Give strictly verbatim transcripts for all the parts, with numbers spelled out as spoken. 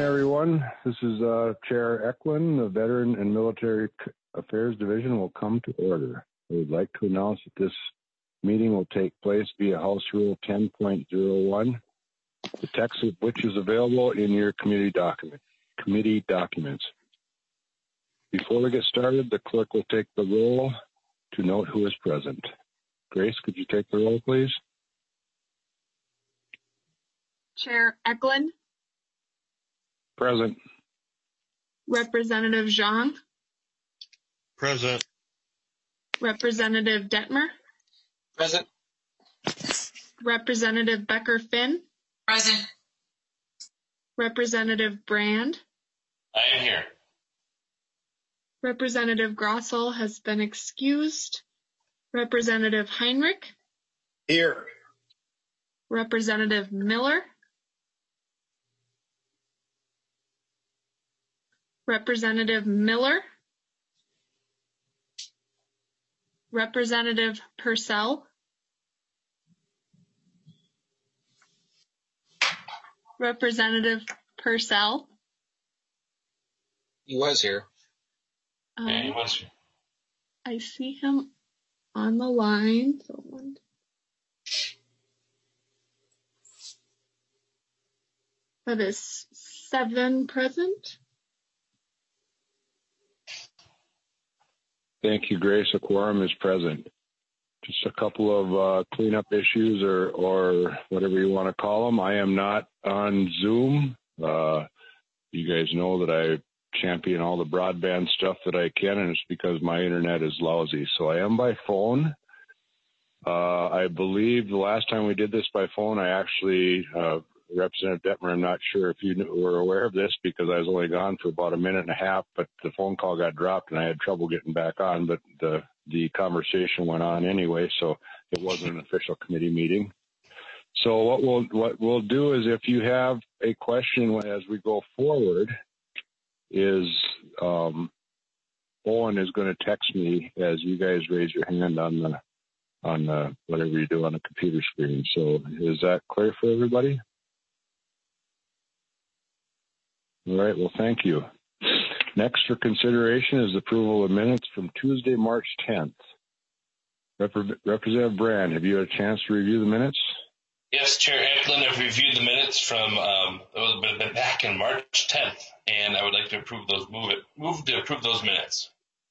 everyone. This is uh, Chair Eklund. The Veteran and Military Affairs Division will come to order. I would like to announce that this meeting will take place via House Rule ten point oh one, the text of which is available in your committee document, committee documents. Before we get started, the clerk will take the roll to note who is present. Grace, could you take the roll, please? Chair Eklund. Present. Representative Zhang. Present. Representative Detmer. Present. Representative Becker-Finn. Present. Representative Brand. I am here. Representative Grossel has been excused. Representative Heinrich. Here. Representative Miller. Representative Miller. Representative Purcell. Representative Purcell. He was here. Um, Yeah, he was here. I see him on the line. So one. That is seven present. Thank you, Grace. A quorum is present. Just a couple of uh, cleanup issues or, or whatever you want to call them. I am not on Zoom. Uh, you guys know that I champion all the broadband stuff that I can, and it's because my internet is lousy. So I am by phone. Uh, I believe the last time we did this by phone, I actually, uh, Representative Detmer, I'm not sure if you were aware of this because I was only gone for about a minute and a half, but the phone call got dropped and I had trouble getting back on, but the, the conversation went on anyway, so it wasn't an official committee meeting. So what we'll, what we'll do is if you have a question as we go forward is um, Owen is going to text me as you guys raise your hand on the, on the, whatever you do on the computer screen. So is that clear for everybody? All right, well, thank you. Next for consideration is approval of minutes from Tuesday, March tenth. Rep Representative Brand, have you had a chance to review the minutes? Yes, Chair Eklund, I've reviewed the minutes from um, it been back in March tenth, and I would like to approve those. Move it. Move to approve those minutes.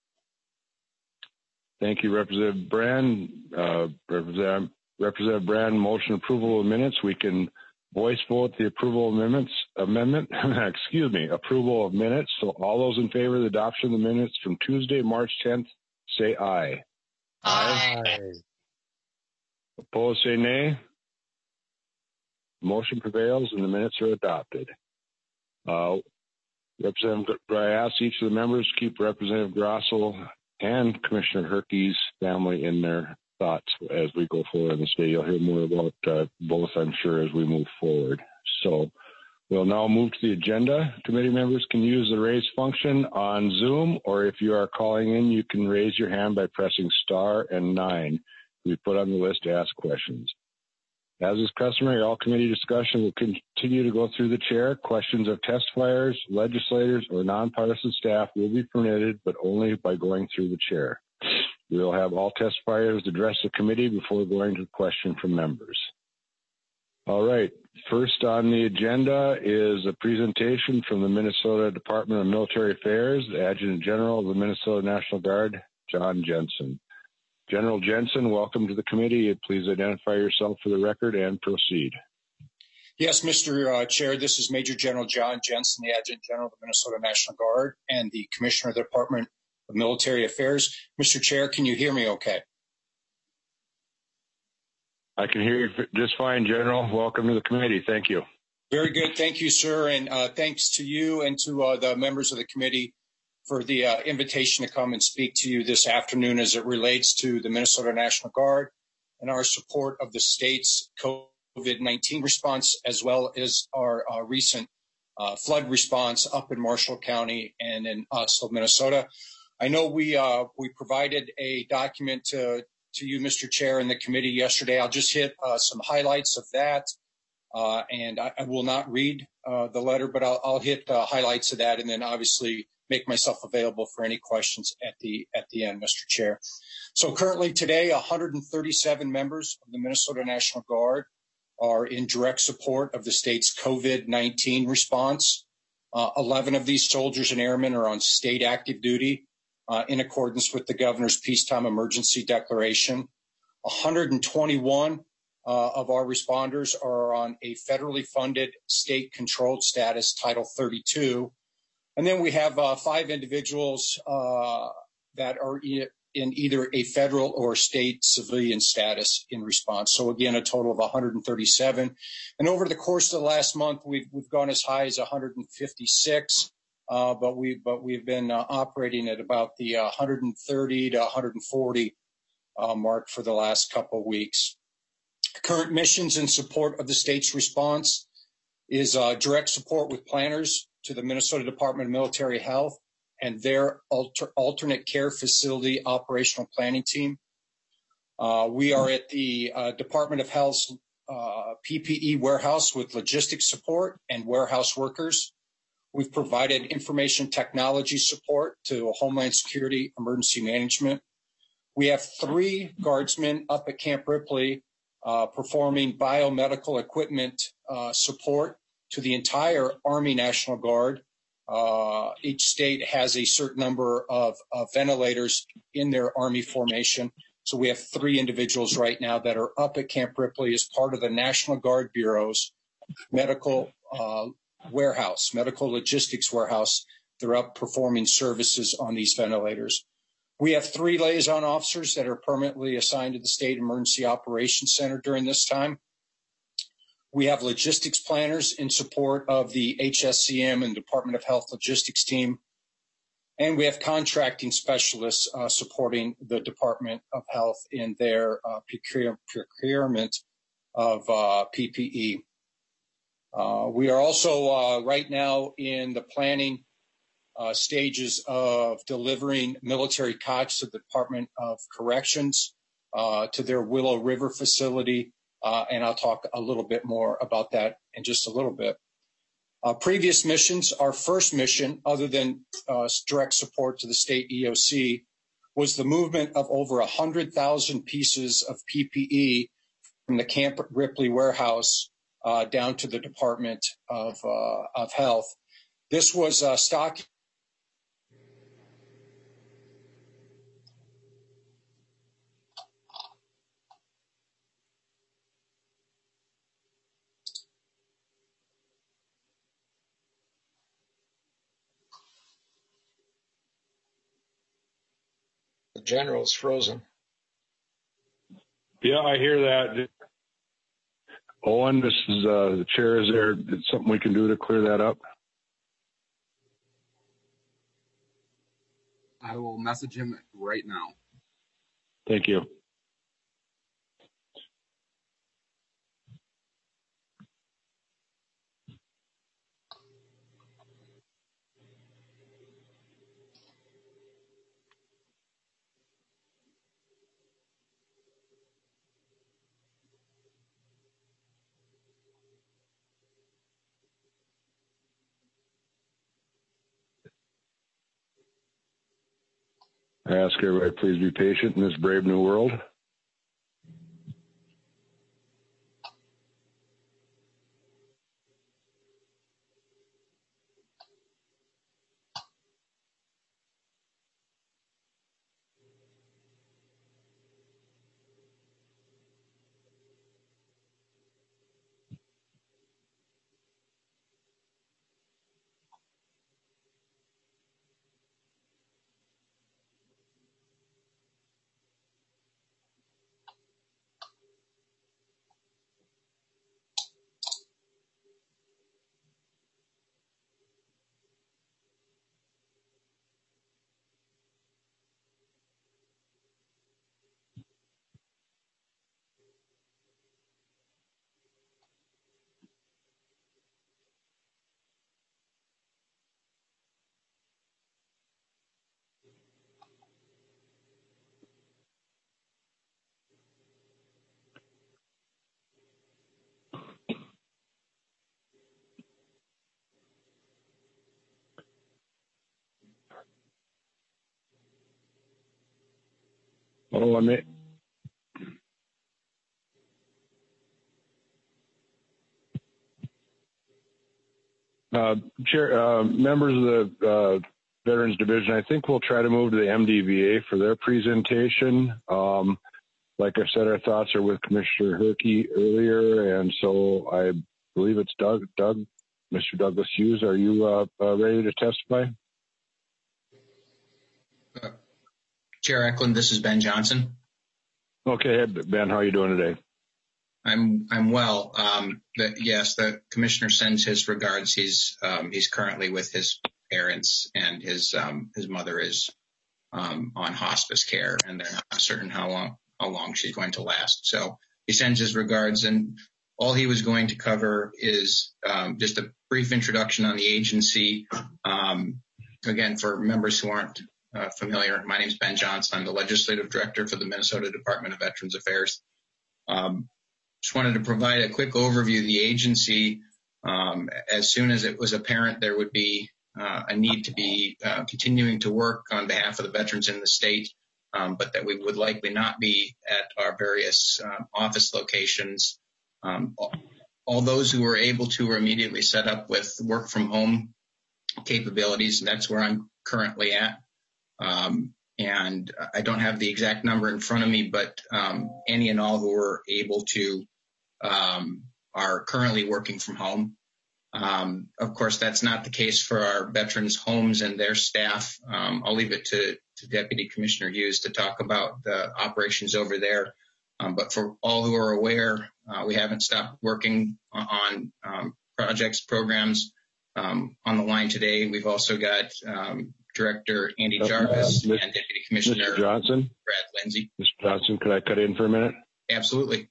Thank you, Representative Brand. Uh, Representative, Representative Brand, motion approval of minutes. We can voice vote the approval of amendments, amendment, excuse me, approval of minutes. So all those in favor of the adoption of the minutes from Tuesday, March tenth, say aye. Aye. Aye. Opposed, say nay. Motion prevails and the minutes are adopted. Uh, Representative, I ask each of the members to keep Representative Grossel and Commissioner Herkey's family in their thoughts as we go forward in this day. You'll hear more about uh, both, I'm sure, as we move forward. So we'll now move to the agenda. Committee members can use the raise function on Zoom, or if you are calling in, you can raise your hand by pressing star and nine. We put on the list to ask questions. As is customary, all committee discussion will continue to go through the chair. Questions of testifiers, legislators, or nonpartisan staff will be permitted, but only by going through the chair. We will have all testifiers address the committee before going to the question from members. All right, first on the agenda is a presentation from the Minnesota Department of Military Affairs, the Adjutant General of the Minnesota National Guard, John Jensen. General Jensen, welcome to the committee. Please identify yourself for the record and proceed. Yes, Mister Uh, Chair, this is Major General John Jensen, the Adjutant General of the Minnesota National Guard and the Commissioner of the Department of Military Affairs. Mister Chair, can you hear me okay? I can hear you just fine, General. Welcome to the committee. Thank you. Very good. Thank you, sir. And uh, thanks to you and to uh, the members of the committee for the uh, invitation to come and speak to you this afternoon as it relates to the Minnesota National Guard and our support of the state's COVID nineteen response, as well as our uh, recent uh, flood response up in Marshall County and in Oslo, Minnesota. I know we uh, we provided a document to, to you, Mister Chair, and the committee yesterday. I'll just hit uh, some highlights of that. Uh, and I, I will not read uh, the letter, but I'll, I'll hit uh, highlights of that, and then obviously make myself available for any questions at the at the end, Mister Chair. So currently today, one hundred thirty-seven members of the Minnesota National Guard are in direct support of the state's COVID nineteen response. Uh, eleven of these soldiers and airmen are on state active duty uh, in accordance with the governor's peacetime emergency declaration. one hundred twenty-one uh, of our responders are on a federally funded state-controlled status, Title thirty-two. And then we have uh, five individuals uh, that are e- in either a federal or state civilian status in response. So again, a total of one hundred thirty-seven. And over the course of the last month, we've, we've gone as high as one hundred fifty-six, uh, but, we, but we've been uh, operating at about the uh, one hundred thirty to one hundred forty uh, mark for the last couple of weeks. Current missions in support of the state's response is uh, direct support with planners to the Minnesota Department of Military Health and their alter, alternate care facility operational planning team. Uh, we are at the uh, Department of Health's uh, P P E warehouse with logistics support and warehouse workers. We've provided information technology support to Homeland Security Emergency Management. We have three guardsmen up at Camp Ripley uh, performing biomedical equipment uh, support to the entire Army National Guard. Uh, each state has a certain number of, of ventilators in their Army formation. So we have three individuals right now that are up at Camp Ripley as part of the National Guard Bureau's medical uh, warehouse, medical logistics warehouse. They're up performing services on these ventilators. We have three liaison officers that are permanently assigned to the State Emergency Operations Center during this time. We have logistics planners in support of the H S C M and Department of Health logistics team. And we have contracting specialists uh, supporting the Department of Health in their uh, procure, procurement of uh, P P E. Uh, we are also uh, right now in the planning uh, stages of delivering military cots to the Department of Corrections uh, to their Willow River facility. Uh, and I'll talk a little bit more about that in just a little bit. Uh, previous missions, our first mission, other than uh, direct support to the state E O C, was the movement of over one hundred thousand pieces of P P E from the Camp Ripley warehouse uh, down to the Department of, uh, of Health. This was uh, stock. The general's frozen. Yeah, I hear that. Owen, this is uh, the chair. Is there something we can do to clear that up? I will message him right now. Thank you. I ask everybody, please be patient in this brave new world. Oh, I mean, uh, Chair, uh, members of the uh, Veterans Division, I think we'll try to move to the M D V A for their presentation. Um, like I said, our thoughts are with Commissioner Herkey earlier, and so I believe it's Doug. Doug, Mister Douglas Hughes, are you uh, uh, ready to testify? Uh, Chair Eklund, this is Ben Johnson. Okay, Ben, how are you doing today? I'm I'm well. Um, the, yes, the commissioner sends his regards. He's um, he's currently with his parents, and his um, his mother is um, on hospice care, and they're not certain how long how long she's going to last. So he sends his regards, and all he was going to cover is um, just a brief introduction on the agency. Um, again, for members who aren't uh, familiar, my name is Ben Johnson. I'm the legislative director for the Minnesota Department of Veterans Affairs. Um, Just wanted to provide a quick overview of the agency. Um, as soon as it was apparent there would be uh, a need to be uh, continuing to work on behalf of the veterans in the state, um, but that we would likely not be at our various uh, office locations. Um, all, all those who were able to were immediately set up with work from home capabilities, and that's where I'm currently at. Um, and I don't have the exact number in front of me, but um, any and all who were able to Um, are currently working from home. Um, of course, that's not the case for our veterans' homes and their staff. Um, I'll leave it to, to Deputy Commissioner Hughes to talk about the operations over there. Um, but for all who are aware, uh, we haven't stopped working on um, projects, programs. Um, on the line today, we've also got um, Director Andy Jarvis uh, and Deputy Commissioner Mister Johnson. Brad Lindsay. Mister Johnson, could I cut in for a minute? Absolutely.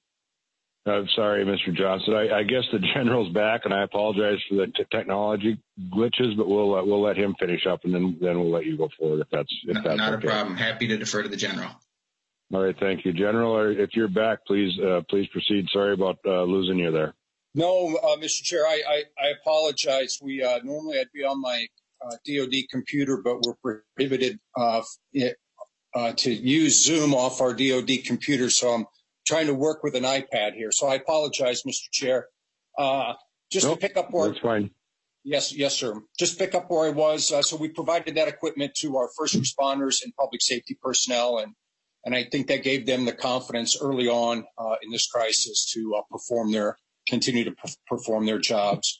I'm sorry, Mister Johnson. I, I guess the general's back, and I apologize for the t- technology glitches, but we'll uh, we'll let him finish up, and then then we'll let you go forward if that's if Not, that's not okay. a problem. Happy to defer to the general. All right, thank you, General. If you're back, please uh, please proceed. Sorry about uh, losing you there. No, uh, Mister Chair, I, I, I apologize. We uh, normally I'd be on my uh, D O D computer, but we're prohibited uh, it, uh, to use Zoom off our D O D computer, so I'm trying to work with an iPad here. So I apologize, Mister Chair. Uh, just nope, to pick up where that's fine. Yes, yes, sir. Just pick up where I was. Uh, so we provided that equipment to our first responders and public safety personnel, and and I think that gave them the confidence early on uh, in this crisis to uh, perform their continue to p- perform their jobs.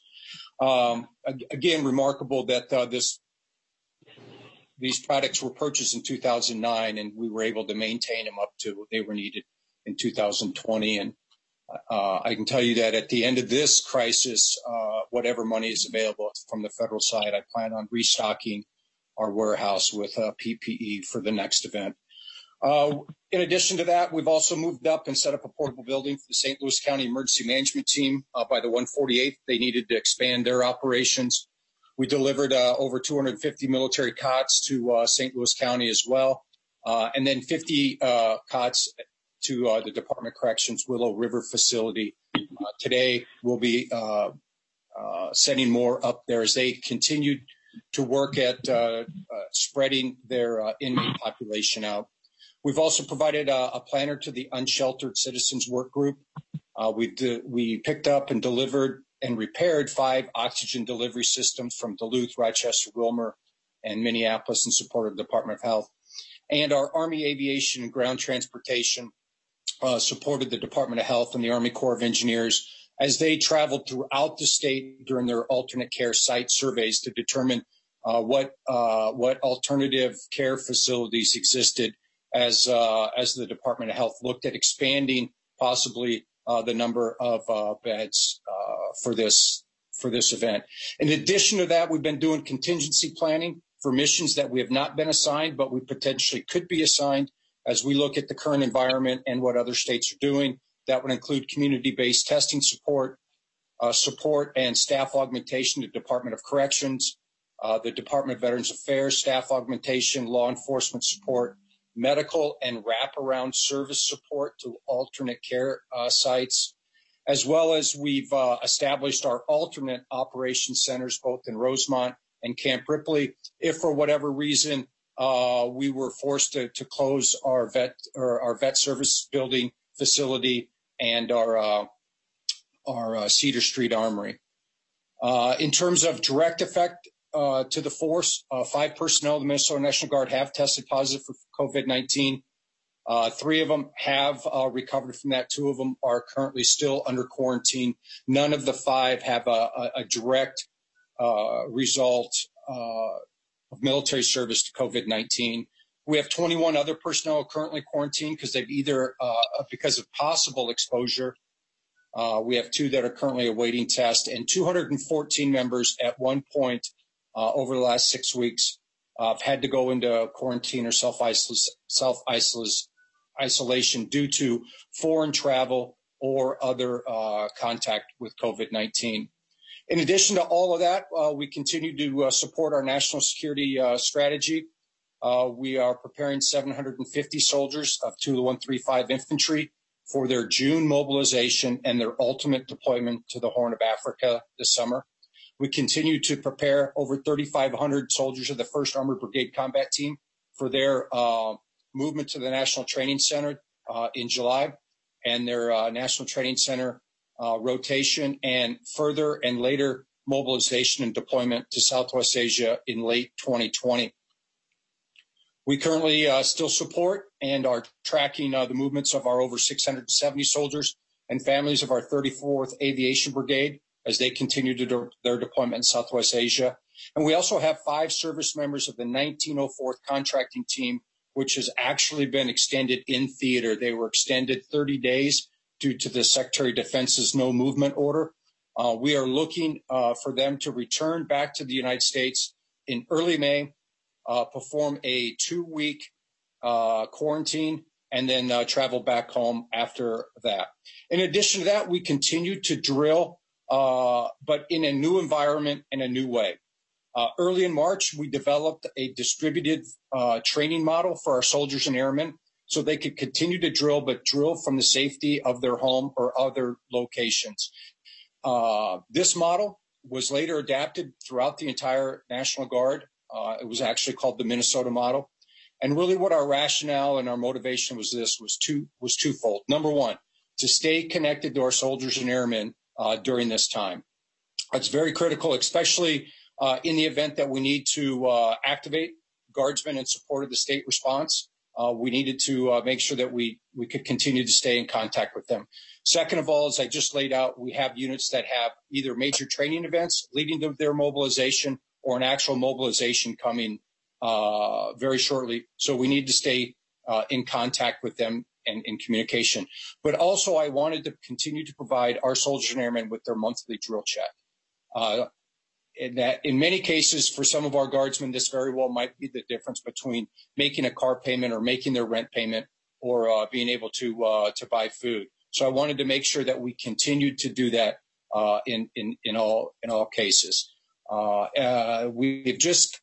Um, again, remarkable that uh, this these products were purchased in two thousand nine, and we were able to maintain them up to what they were needed in two thousand twenty. And uh, I can tell you that at the end of this crisis, uh, whatever money is available from the federal side, I plan on restocking our warehouse with uh, P P E for the next event. Uh, in addition to that, we've also moved up and set up a portable building for the Saint Louis County Emergency Management Team uh, by the one forty-eighth. They needed to expand their operations. We delivered uh, over two hundred fifty military cots to uh, Saint Louis County as well, uh, and then fifty uh, cots to uh, the Department of Corrections Willow River facility. Uh, today, we'll be uh, uh, sending more up there as they continue to work at uh, uh, spreading their uh, inmate population out. We've also provided a, a planner to the Unsheltered Citizens Work Group. Uh, we de- we picked up and delivered and repaired five oxygen delivery systems from Duluth, Rochester, Wilmer, and Minneapolis in support of the Department of Health. And our Army Aviation and Ground Transportation uh, supported the Department of Health and the Army Corps of Engineers as they traveled throughout the state during their alternate care site surveys to determine uh, what uh, what alternative care facilities existed as uh, as the Department of Health looked at expanding possibly uh, the number of uh, beds uh, for this for this event. In addition to that, we've been doing contingency planning for missions that we have not been assigned, but we potentially could be assigned as we look at the current environment and what other states are doing. That would include community-based testing support, uh, support and staff augmentation to the Department of Corrections, uh, the Department of Veterans Affairs, staff augmentation, law enforcement support, medical and wraparound service support to alternate care uh, sites, as well as we've uh, established our alternate operations centers both in Rosemont and Camp Ripley. If for whatever reason uh, we were forced to, to close our vet or our vet service building facility and our uh, our uh, Cedar Street Armory. Uh, in terms of direct effect uh, to the force, uh, five personnel of the Minnesota National Guard have tested positive for COVID nineteen. Uh, three of them have uh, recovered from that. Two of them are currently still under quarantine. None of the five have a, a, a direct uh, result uh, of military service to COVID nineteen. We have twenty-one other personnel currently quarantined because they've either, uh, because of possible exposure, uh, we have two that are currently awaiting test, and two hundred fourteen members at one point uh, over the last six weeks uh, have had to go into quarantine or self-isolation, self-isolation due to foreign travel or other uh, contact with COVID nineteen. In addition to all of that, uh, we continue to uh, support our national security uh, strategy. Uh, we are preparing seven hundred fifty soldiers of two one three five Infantry for their June mobilization and their ultimate deployment to the Horn of Africa this summer. We continue to prepare over thirty-five hundred soldiers of the first Armored Brigade Combat Team for their uh, movement to the National Training Center uh, in July and their uh, National Training Center uh, rotation and further and later mobilization and deployment to Southwest Asia in late twenty twenty. We currently uh, still support and are tracking uh, the movements of our over six hundred seventy soldiers and families of our thirty-fourth Aviation Brigade as they continue to do their deployment in Southwest Asia. And we also have five service members of the nineteen oh fourth Contracting Team, which has actually been extended in theater. They were extended thirty days due to the Secretary of Defense's no movement order. Uh, we are looking uh, for them to return back to the United States in early May, Uh, perform a two-week uh, quarantine, and then uh, travel back home after that. In addition to that, we continue to drill, uh, but in a new environment and a new way. Uh, early in March, we developed a distributed uh, training model for our soldiers and airmen so they could continue to drill, but drill from the safety of their home or other locations. Uh, this model was later adapted throughout the entire National Guard. Uh, it was actually called the Minnesota model. And really what our rationale and our motivation was this was two, was twofold. Number one, to stay connected to our soldiers and airmen uh, during this time. It's very critical, especially uh, in the event that we need to uh, activate guardsmen in support of the state response. Uh, we needed to uh, make sure that we, we could continue to stay in contact with them. Second of all, as I just laid out, we have units that have either major training events leading to their mobilization or an actual mobilization coming uh, very shortly. So we need to stay uh, in contact with them and in communication. But also I wanted to continue to provide our soldiers and airmen with their monthly drill check. Uh, in, that, in many cases, for some of our guardsmen, this very well might be the difference between making a car payment or making their rent payment or uh, being able to uh, to buy food. So I wanted to make sure that we continued to do that uh, in, in, in, all, in all cases. Uh, uh, we've just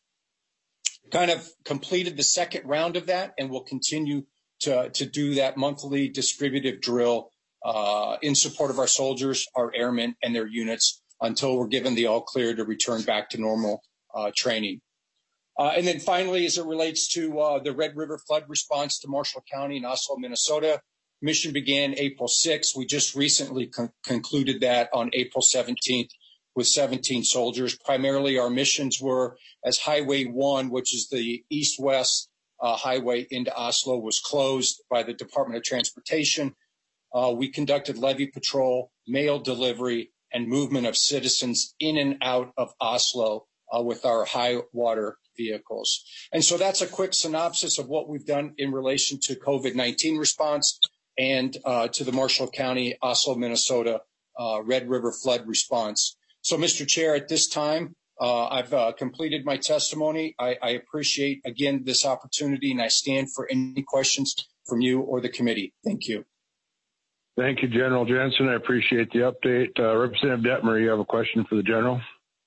kind of completed the second round of that, and we'll continue to, to do that monthly distributive drill uh, in support of our soldiers, our airmen, and their units until we're given the all clear to return back to normal uh, training. Uh, and then finally, as it relates to uh, the Red River flood response to Marshall County in Oslo, Minnesota, mission began April sixth. We just recently con- concluded that on April seventeenth. With seventeen soldiers. Primarily our missions were as Highway one, which is the east-west uh, highway into Oslo, was closed by the Department of Transportation. Uh, we conducted levee patrol, mail delivery, and movement of citizens in and out of Oslo uh, with our high water vehicles. And so that's a quick synopsis of what we've done in relation to COVID nineteen response and uh, to the Marshall County, Oslo, Minnesota uh, Red River flood response. So, Mister Chair, at this time, uh, I've uh, completed my testimony. I, I appreciate, again, this opportunity, and I stand for any questions from you or the committee. Thank you. Thank you, General Jensen. I appreciate the update. Uh, Representative Detmer, you have a question for the General?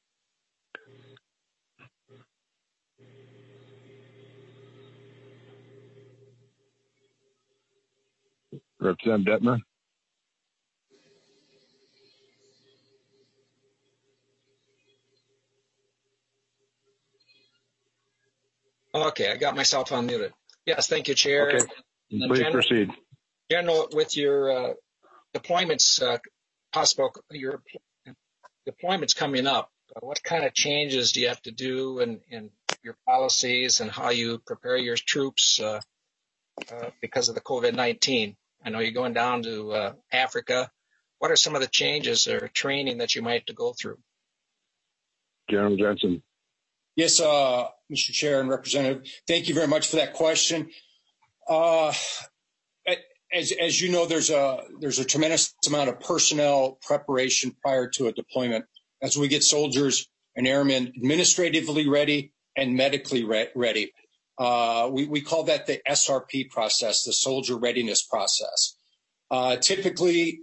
Representative Detmer? Okay, I got myself unmuted. Yes, thank you, Chair. Okay, And please General, proceed. General, with your uh, deployments, uh, possible your deployments coming up, uh, what kind of changes do you have to do in, in your policies and how you prepare your troops uh, uh, because of the COVID nineteen? I know you're going down to uh, Africa. What are some of the changes or training that you might have to go through? General Jensen. Yes, uh, Mister Chair and Representative, thank you very much for that question. Uh, as, as you know, there's a there's a tremendous amount of personnel preparation prior to a deployment, as we get soldiers and airmen administratively ready and medically re- ready. Uh, we, we call that the S R P process, the soldier readiness process. Uh, typically,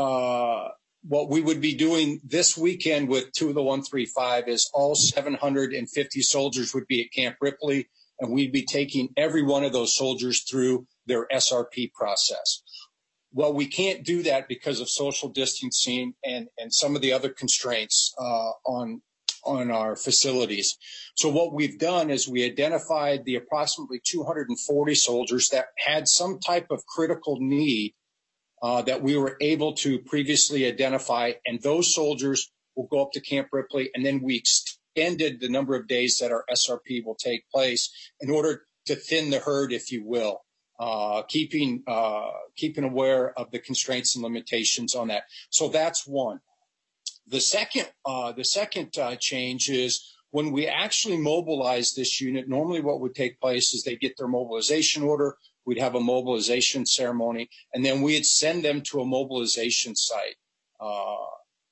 uh, what we would be doing this weekend with two of the one thirty-five is all seven hundred fifty soldiers would be at Camp Ripley, and we'd be taking every one of those soldiers through their S R P process. Well, we can't do that because of social distancing and, and some of the other constraints uh, on, on our facilities. So what we've done is we identified the approximately two hundred forty soldiers that had some type of critical need Uh, that we were able to previously identify, and those soldiers will go up to Camp Ripley, and then we extended the number of days that our S R P will take place in order to thin the herd, if you will, uh, keeping uh, keeping aware of the constraints and limitations on that. So that's one. The second, uh, the second uh, change is when we actually mobilize this unit. Normally, what would take place is they get their mobilization order. We'd have a mobilization ceremony, and then we'd send them to a mobilization site. Uh,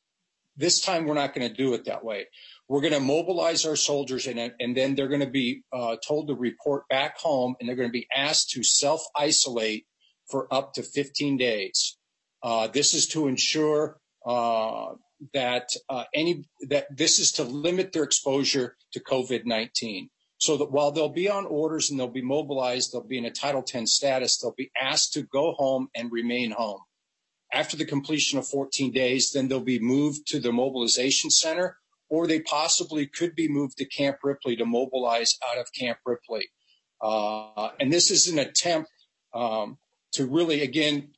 this time, we're not going to do it that way. We're going to mobilize our soldiers, and, and then they're going to be uh, told to report back home, and they're going to be asked to self-isolate for up to fifteen days. Uh, this is to ensure uh, that uh, any that this is to limit their exposure to COVID nineteen. So that while they'll be on orders and they'll be mobilized, they'll be in a Title ten status, they'll be asked to go home and remain home. After the completion of fourteen days, then they'll be moved to the mobilization center, or they possibly could be moved to Camp Ripley to mobilize out of Camp Ripley. Uh, and this is an attempt um, to really, again,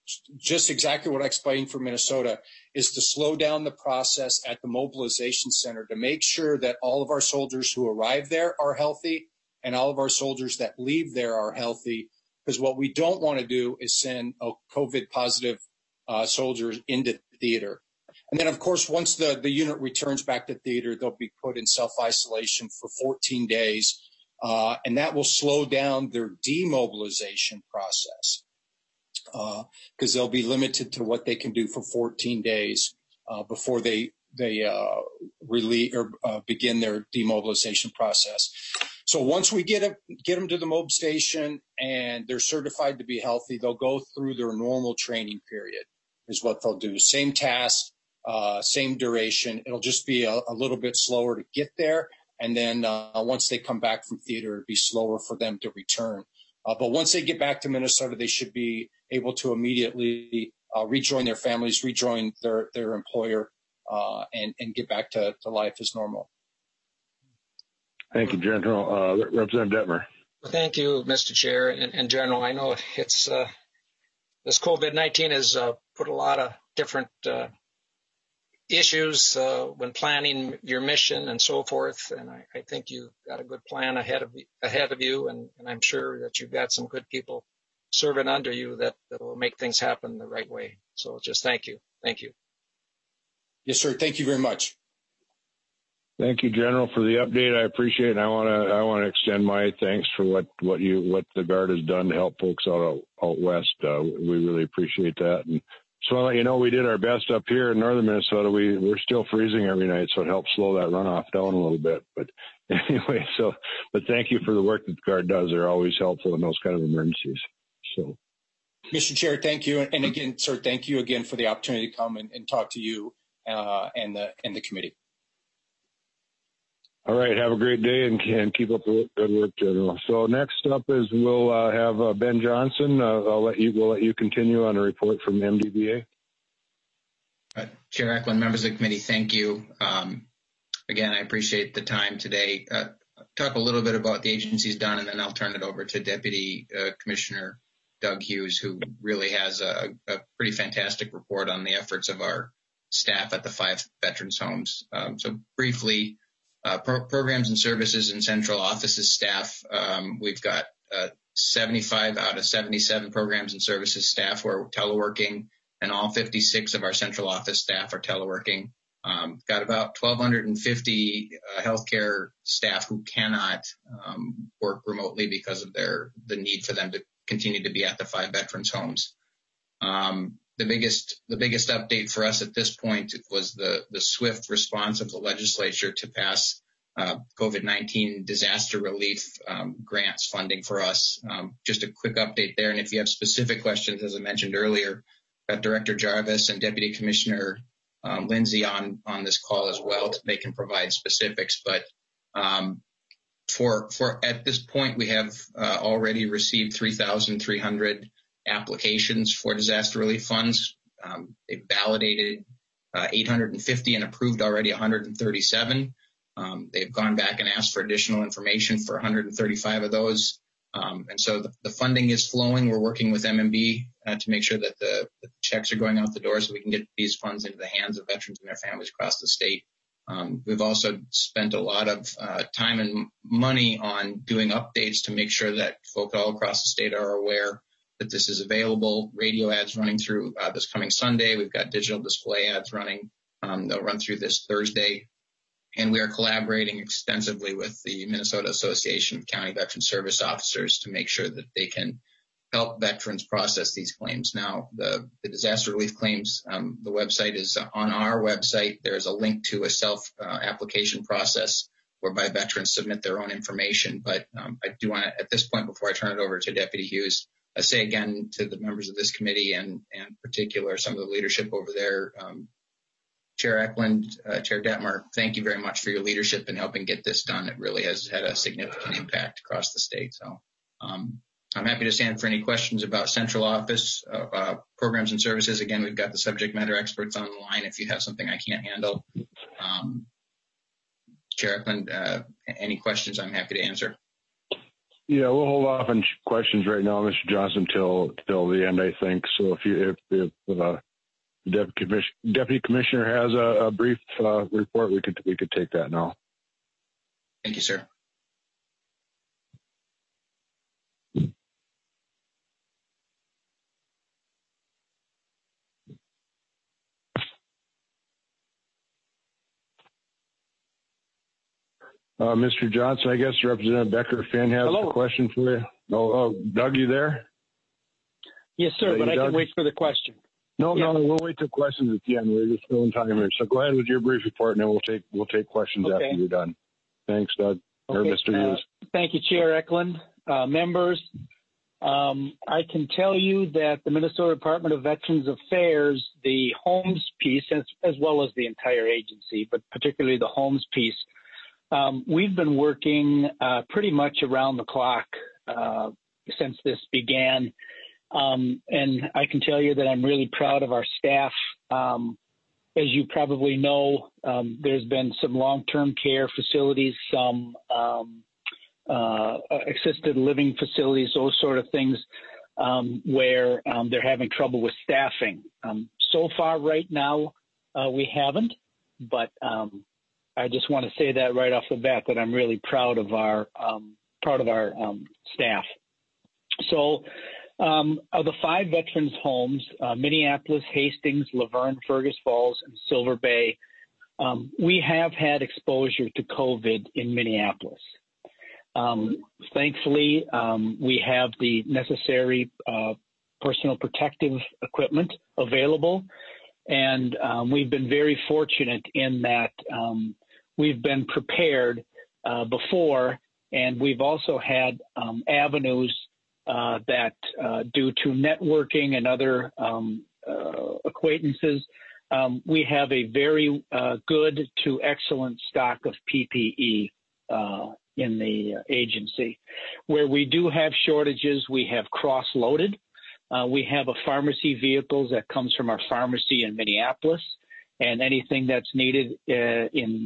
just exactly what I explained for Minnesota, is to slow down the process at the mobilization center to make sure that all of our soldiers who arrive there are healthy and all of our soldiers that leave there are healthy. Because what we don't want to do is send a COVID positive uh, soldiers into theater. And then, of course, once the, the unit returns back to theater, they'll be put in self-isolation for fourteen days. Uh, and that will slow down their demobilization process. Because uh, they'll be limited to what they can do for fourteen days uh, before they they uh, release or uh, begin their demobilization process. So once we get them get them to the mob station and they're certified to be healthy, they'll go through their normal training period. Is what they'll do. Same task, uh, same duration. It'll just be a, a little bit slower to get there, and then uh, once they come back from theater, it'll be slower for them to return. Uh, but once they get back to Minnesota, they should be able to immediately uh, rejoin their families, rejoin their, their employer, uh, and, and get back to, to life as normal. Thank you, General. Uh, Representative Detmer. Thank you, Mister Chair. And, and General, I know it's uh, this COVID nineteen has uh, put a lot of different uh, issues uh, when planning your mission and so forth. And I, I think you've got a good plan ahead of ahead of you, and, and I'm sure that you've got some good people serving under you that, that will make things happen the right way. So just thank you. Thank you. Yes, sir. Thank you very much. Thank you, General, for the update. I appreciate it. And I want to I want to extend my thanks for what, what you what the Guard has done to help folks out out, out west. Uh, we really appreciate that. And so I'll let you know we did our best up here in northern Minnesota. We we're still freezing every night, so it helps slow that runoff down a little bit. But anyway, so but thank you for the work that the Guard does. They're always helpful in those kind of emergencies. So, Mister Chair, thank you, and again, sir, thank you again for the opportunity to come and, and talk to you uh, and the and the committee. All right, have a great day and, and keep up the good work, General. So next up is we'll uh, have uh, Ben Johnson. Uh, I'll let you we'll let you continue on a report from M D B A. Uh, Chair Eklund, members of the committee, thank you. Um, again, I appreciate the time today. Uh, talk a little bit about the agency's done, and then I'll turn it over to Deputy uh, Commissioner Doug Hughes, who really has a, a pretty fantastic report on the efforts of our staff at the five veterans homes. Um, so briefly, uh, pro- programs and services and central offices staff, um, we've got uh, seventy-five out of seventy-seven programs and services staff who are teleworking, and all fifty-six of our central office staff are teleworking. Um, got about twelve fifty uh, healthcare staff who cannot um, work remotely because of their the need for them to continue to be at the five veterans homes. Um, the biggest the biggest update for us at this point was the the swift response of the legislature to pass uh, COVID nineteen disaster relief um, grants funding for us. Um, just a quick update there, and if you have specific questions, as I mentioned earlier, got Director Jarvis and Deputy Commissioner um, Lindsay on on this call as well. They can provide specifics, but um, For, for at this point, we have uh, already received three thousand three hundred applications for disaster relief funds. Um, they've validated uh, eight hundred fifty and approved already one hundred thirty-seven. Um, they've gone back and asked for additional information for one hundred thirty-five of those. Um, and so the, the funding is flowing. We're working with M M B uh, to make sure that the, that the checks are going out the door so we can get these funds into the hands of veterans and their families across the state. Um, we've also spent a lot of uh, time and money on doing updates to make sure that folk all across the state are aware that this is available. Radio ads running through uh, this coming Sunday. We've got digital display ads running. Um, they'll run through this Thursday. And we are collaborating extensively with the Minnesota Association of County Veteran Service Officers to make sure that they can help veterans process these claims. Now, the, the disaster relief claims, um, the website is on our website. There's a link to a self-application uh, process whereby veterans submit their own information. But um, I do want to, at this point, before I turn it over to Deputy Hughes, I say again to the members of this committee and, and in particular some of the leadership over there, um, Chair Eklund, uh, Chair Detmer, thank you very much for your leadership in helping get this done. It really has had a significant impact across the state. So um, I'm happy to stand for any questions about central office uh, uh, programs and services. Again, we've got the subject matter experts on the line if you have something I can't handle. Um, Chair Eklund, uh, any questions I'm happy to answer. Yeah, we'll hold off on questions right now, Mister Johnson, till till the end, I think. So if you if, if uh, the Deputy, Commission, Deputy Commissioner has a, a brief uh, report, we could we could take that now. Thank you, sir. Uh, Mister Johnson, I guess Representative Becker Finn has Hello. a question for you. Oh, oh, Doug, you there? Yes, sir, Are but you, I Doug? can wait for the question. No, Yeah. no, we'll wait till questions at the end. We're just filling time here. So go ahead with your brief report, and then we'll take we'll take questions Okay. after you're done. Thanks, Doug. Or Okay, Mister uh, Hughes. Thank you, Chair Eklund. Uh, members, um, I can tell you that the Minnesota Department of Veterans Affairs, the homes piece, as, as well as the entire agency, but particularly the homes piece, um, we've been working uh, pretty much around the clock uh, since this began. Um, and I can tell you that I'm really proud of our staff. Um, as you probably know, um, there's been some long-term care facilities, some um, uh, assisted living facilities, those sort of things, um, where um, they're having trouble with staffing. Um, so far right now, uh, we haven't, but um, I just want to say that right off the bat that I'm really proud of our um, proud of our um, staff. So um, of the five veterans homes, uh, Minneapolis, Hastings, Laverne, Fergus Falls, and Silver Bay, um, we have had exposure to COVID in Minneapolis. Um, thankfully, um, we have the necessary uh, personal protective equipment available, and um, we've been very fortunate in that um, we've been prepared uh, before, and we've also had um, avenues uh, that, uh, due to networking and other um, uh, acquaintances, um, we have a very uh, good to excellent stock of P P E uh, in the uh, agency. Where we do have shortages, we have cross-loaded. Uh, we have a pharmacy vehicles that comes from our pharmacy in Minneapolis, and anything that's needed uh, in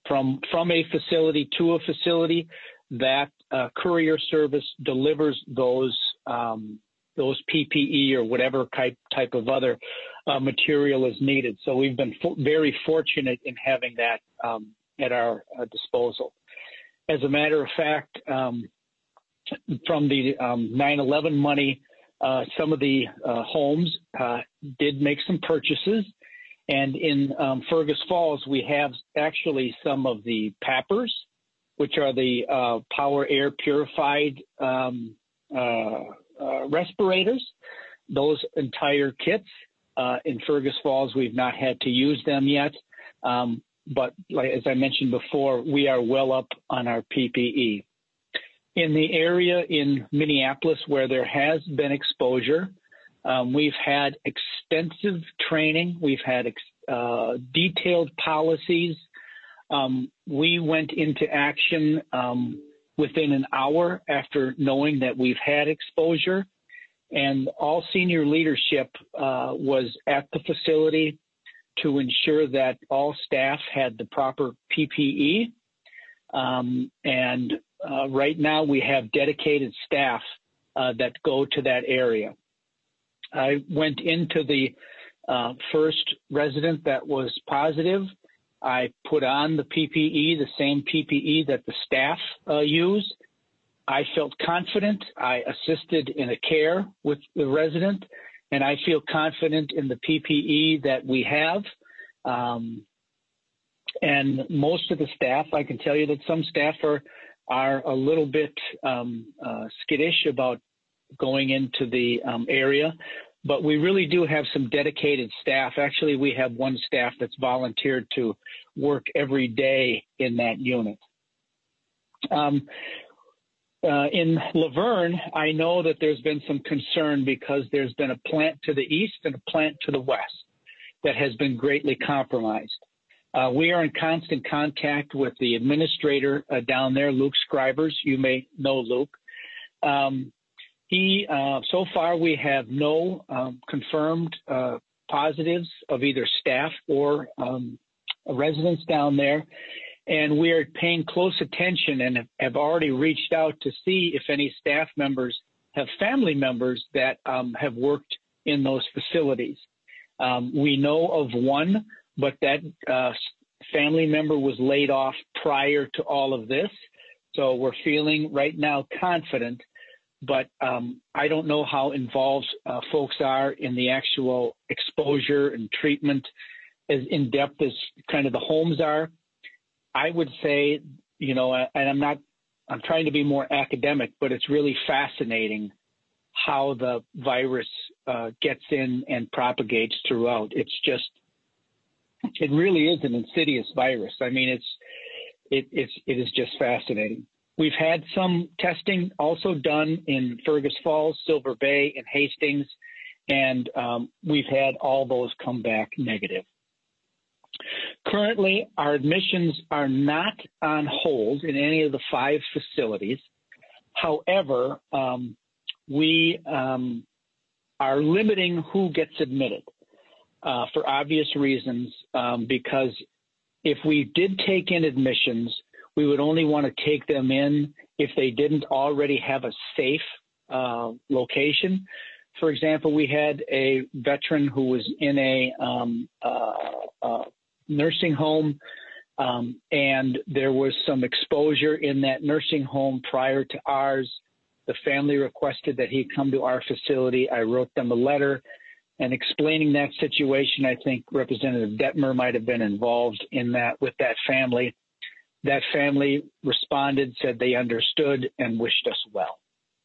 from from a facility to a facility, that uh, courier service delivers those um, those P P E or whatever type type of other uh, material is needed. So we've been fo- very fortunate in having that um, at our uh, disposal. As a matter of fact, um, from the um, nine eleven money, uh, some of the uh, homes uh, did make some purchases. And in um, Fergus Falls, we have actually some of the PAPRs, which are the uh, power air purified um, uh, uh, respirators. Those entire kits uh, in Fergus Falls, we've not had to use them yet. Um, but like, as I mentioned before, we are well up on our P P E. In the area in Minneapolis where there has been exposure, um, we've had extensive training. We've had ex- uh, detailed policies. Um, we went into action um, within an hour after knowing that we've had exposure, and all senior leadership uh, was at the facility to ensure that all staff had the proper P P E. Um, and uh, right now we have dedicated staff uh, that go to that area. I went into the uh, first resident that was positive. I put on the P P E, the same P P E that the staff uh, use. I felt confident. I assisted in a care with the resident, and I feel confident in the P P E that we have. Um, and most of the staff, I can tell you that some staff are, are a little bit um, uh, skittish about going into the um, area. But we really do have some dedicated staff. Actually, we have one staff that's volunteered to work every day in that unit. Um, uh, in Laverne, I know that there's been some concern because there's been a plant to the east and a plant to the west that has been greatly compromised. Uh, we are in constant contact with the administrator uh, down there, Luke Scribers. You may know Luke. Um, He, uh, so far, we have no um, confirmed uh, positives of either staff or um, residents down there. And we are paying close attention and have already reached out to see if any staff members have family members that um, have worked in those facilities. Um, we know of one, but that uh, family member was laid off prior to all of this. So we're feeling right now confident. But um, I don't know how involved uh, folks are in the actual exposure and treatment as in depth as kind of the homes are. I would say, you know, and I'm not, I'm trying to be more academic, but it's really fascinating how the virus uh, gets in and propagates throughout. It's just, it really is an insidious virus. I mean, it's, it, it's, it is just fascinating. We've had some testing also done in Fergus Falls, Silver Bay, and Hastings, and um, we've had all those come back negative. Currently, our admissions are not on hold in any of the five facilities. However, um, we um, are limiting who gets admitted uh, for obvious reasons, um, because if we did take in admissions, we would only want to take them in if they didn't already have a safe uh, location. For example, we had a veteran who was in a um, uh, uh, nursing home, um, and there was some exposure in that nursing home prior to ours. The family requested that he come to our facility. I wrote them a letter and explaining that situation. I think Representative Detmer might have been involved in that with that family. That family responded, said they understood, and wished us well.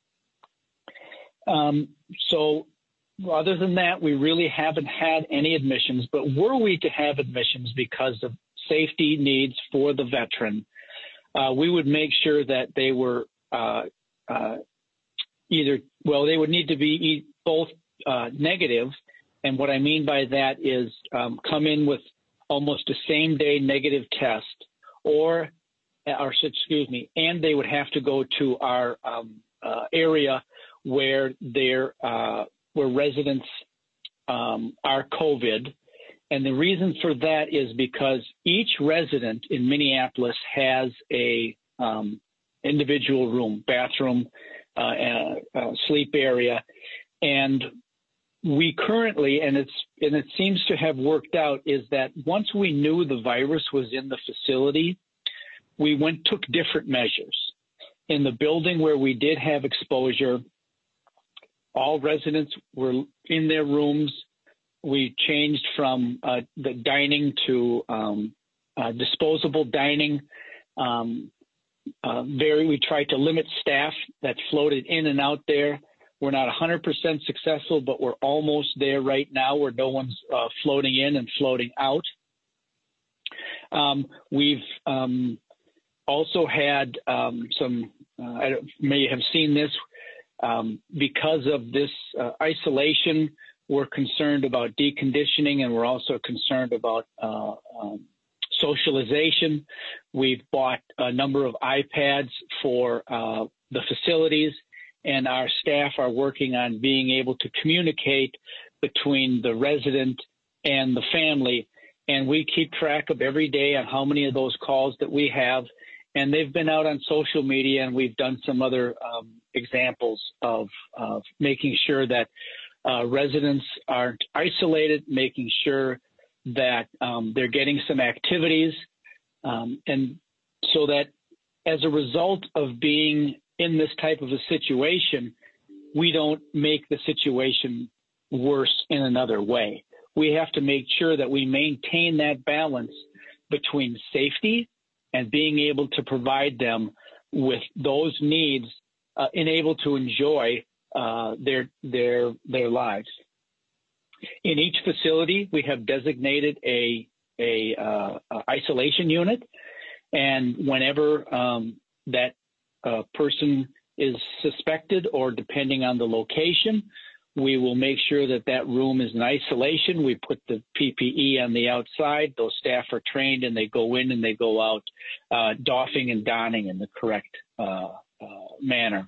Um, so other than that, we really haven't had any admissions, but were we to have admissions because of safety needs for the veteran, uh, we would make sure that they were uh, uh, either, well, they would need to be both uh, negative, and what I mean by that is um, come in with almost a same-day negative test, or, or excuse me, and they would have to go to our um, uh, area where their uh, where residents um, are COVID, And the reason for that is because each resident in Minneapolis has a um, individual room, bathroom, uh, uh, uh, sleep area. And we currently, and it's and it seems to have worked out, is that once we knew the virus was in the facility, we went took different measures. In the building where we did have exposure, all residents were in their rooms. We changed from uh, the dining to um, uh, disposable dining. Um, uh, very, we tried to limit staff that floated in and out there. We're not one hundred percent successful, but we're almost there right now where no one's uh, floating in and floating out. Um, we've um, also had um, some, uh, I may have seen this, um, because of this uh, isolation, we're concerned about deconditioning, and we're also concerned about uh, um, socialization. We've bought a number of iPads for uh, the facilities, and our staff are working on being able to communicate between the resident and the family. And we keep track of every day on how many of those calls that we have. And they've been out on social media, and we've done some other um, examples of, of making sure that uh, residents aren't isolated, making sure that um, they're getting some activities. Um, and so that as a result of being in this type of a situation, we don't make the situation worse in another way. We have to make sure that we maintain that balance between safety and being able to provide them with those needs uh, and able to enjoy uh, their their their lives. In each facility, we have designated a a, uh, a isolation unit, and whenever um, that uh, person is suspected, or depending on the location, we will make sure that that room is in isolation. We put the P P E on the outside. Those staff are trained, and they go in and they go out, uh, doffing and donning in the correct uh, uh, manner.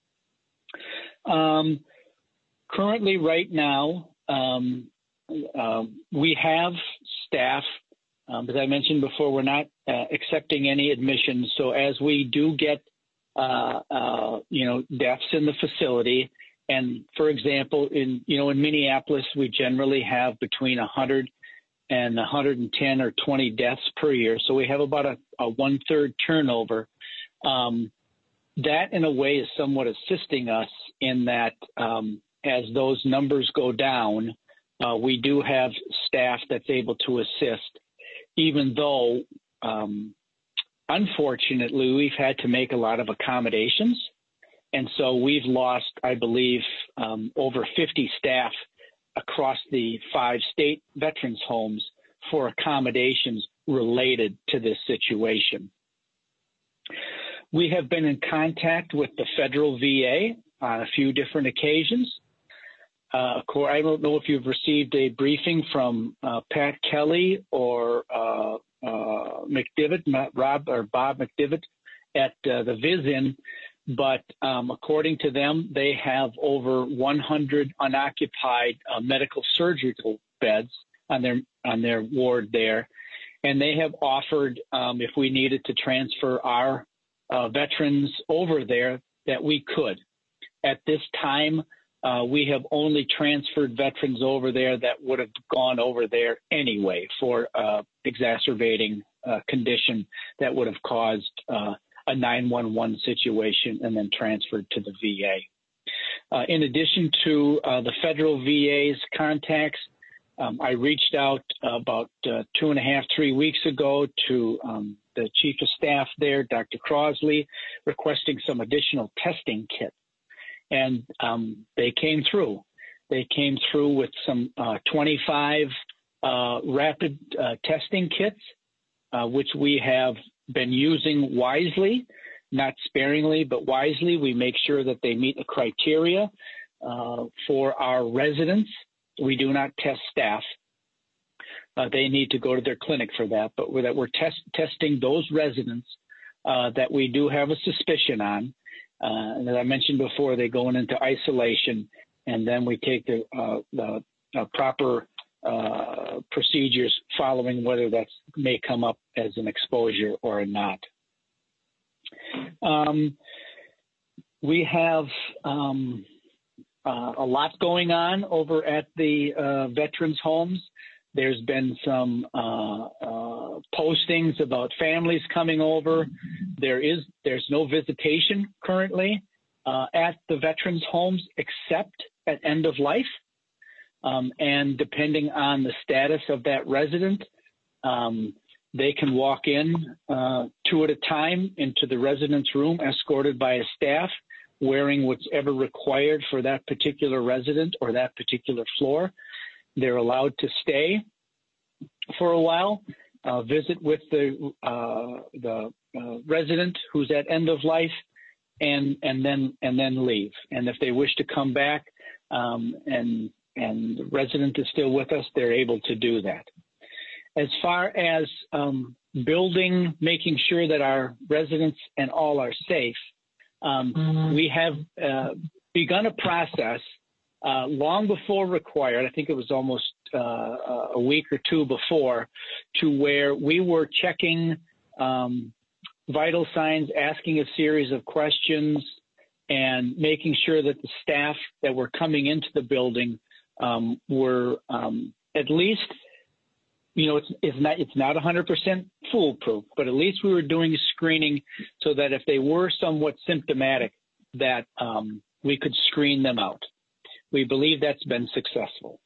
Um, currently, right now, um, uh, we have staff. Um, as I mentioned before, we're not uh, accepting any admissions. So as we do get, uh, uh, you know, deaths in the facility, and for example, in you know in Minneapolis, we generally have between one hundred and one hundred ten or twenty deaths per year. So we have about a, a one-third turnover. Um, that, in a way, is somewhat assisting us in that um, as those numbers go down, uh, we do have staff that's able to assist, even though, um, unfortunately, we've had to make a lot of accommodations. And so we've lost, I believe, um, over fifty staff across the five state veterans homes for accommodations related to this situation. We have been in contact with the federal V A on a few different occasions. Uh, I don't know if you've received a briefing from uh, Pat Kelly or uh, uh, McDivitt, Rob or Bob McDivitt at uh, the Visin. But um, according to them, they have over one hundred unoccupied uh, medical surgical beds on their on their ward there, and they have offered, um, if we needed to transfer our uh, veterans over there, that we could. At this time, uh, we have only transferred veterans over there that would have gone over there anyway for uh, exacerbating uh, condition that would have caused uh, a nine one one situation and then transferred to the V A. Uh, in addition to uh, the federal V A's contacts, um, I reached out uh, about uh, two and a half, three weeks ago to um, the chief of staff there, Doctor Crosley, requesting some additional testing kits. And um, they came through. They came through with some uh, twenty-five uh, rapid uh, testing kits, uh, which we have been using wisely, not sparingly, but wisely. We make sure that they meet the criteria uh, for our residents. We do not test staff. Uh, they need to go to their clinic for that, but we're, that we're test, testing those residents uh, that we do have a suspicion on. Uh, and as I mentioned before, they go into isolation, and then we take the, uh, the uh, proper uh, procedures following whether that may come up as an exposure or not. Um, we have um, uh, a lot going on over at the uh, veterans' homes. There's been some uh, uh, postings about families coming over. There is there's no visitation currently uh, at the veterans' homes except at end of life. Um, and depending on the status of that resident, um, they can walk in uh, two at a time into the resident's room, escorted by a staff, wearing whatever required for that particular resident or that particular floor. They're allowed to stay for a while, uh, visit with the uh, the uh, resident who's at end of life, and and then and then leave. And if they wish to come back um, and and the resident is still with us, they're able to do that. As far as um, building, making sure that our residents and all are safe, um, mm-hmm. we have uh, begun a process uh, long before required. I think it was almost uh, a week or two before, to where we were checking um, vital signs, asking a series of questions, and making sure that the staff that were coming into the building um, were um, at least, you know, it's, it's not it's not one hundred percent foolproof, but at least we were doing screening so that if they were somewhat symptomatic, that um, we could screen them out. We believe that's been successful.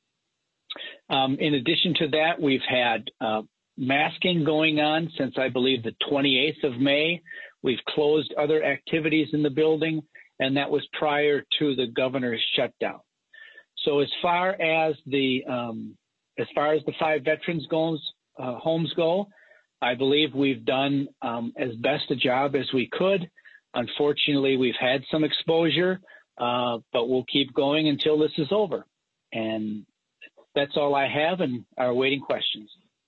Um, in addition to that, we've had uh, masking going on since, I believe, the twenty-eighth of May. We've closed other activities in the building, and that was prior to the governor's shutdown. So as far as the um, as far as the five veterans goes, uh, homes go, I believe we've done um, as best a job as we could. Unfortunately, we've had some exposure, uh, but we'll keep going until this is over. And that's all I have, and are awaiting questions.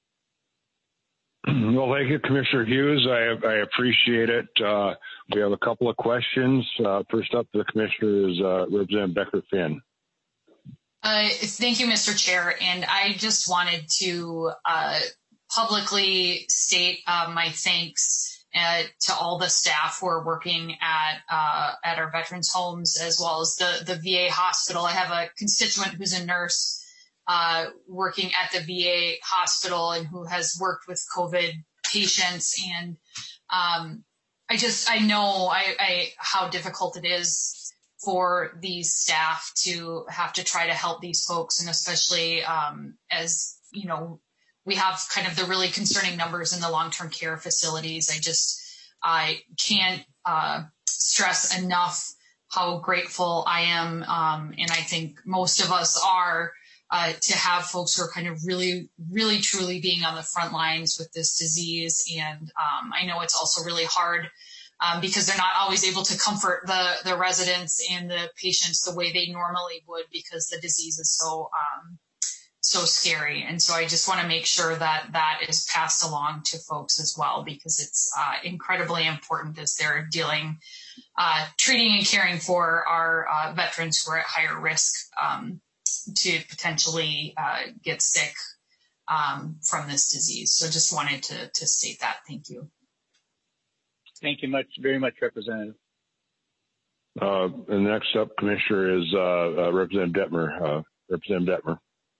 Well, thank you, Commissioner Hughes. I, I appreciate it. Uh, we have a couple of questions. Uh, first up, the Commissioner is uh, Representative Becker-Finn. Uh, thank you, Mister Chair. And I just wanted to uh, publicly state uh, my thanks uh, to all the staff who are working at uh, at our veterans' homes, as well as the, the V A hospital. I have a constituent who's a nurse uh, working at the V A hospital and who has worked with COVID patients. And um, I just, I know I, I, how difficult it is for these staff to have to try to help these folks. And especially um, as, you know, we have kind of the really concerning numbers in the long-term care facilities. I just, I can't uh, stress enough how grateful I am. Um, and I think most of us are uh, to have folks who are kind of really, really, truly being on the front lines with this disease. And um, I know it's also really hard Um, because they're not always able to comfort the, the residents and the patients the way they normally would, because the disease is so um, so scary. And so I just want to make sure that that is passed along to folks as well, because it's uh, incredibly important as they're dealing, uh, treating and caring for our uh, veterans who are at higher risk um, to potentially uh, get sick um, from this disease. So just wanted to, to state that. Thank you. Thank you much, very much, Representative. Uh, and next up, Commissioner, is uh, uh, Representative Detmer. Uh, Representative Detmer.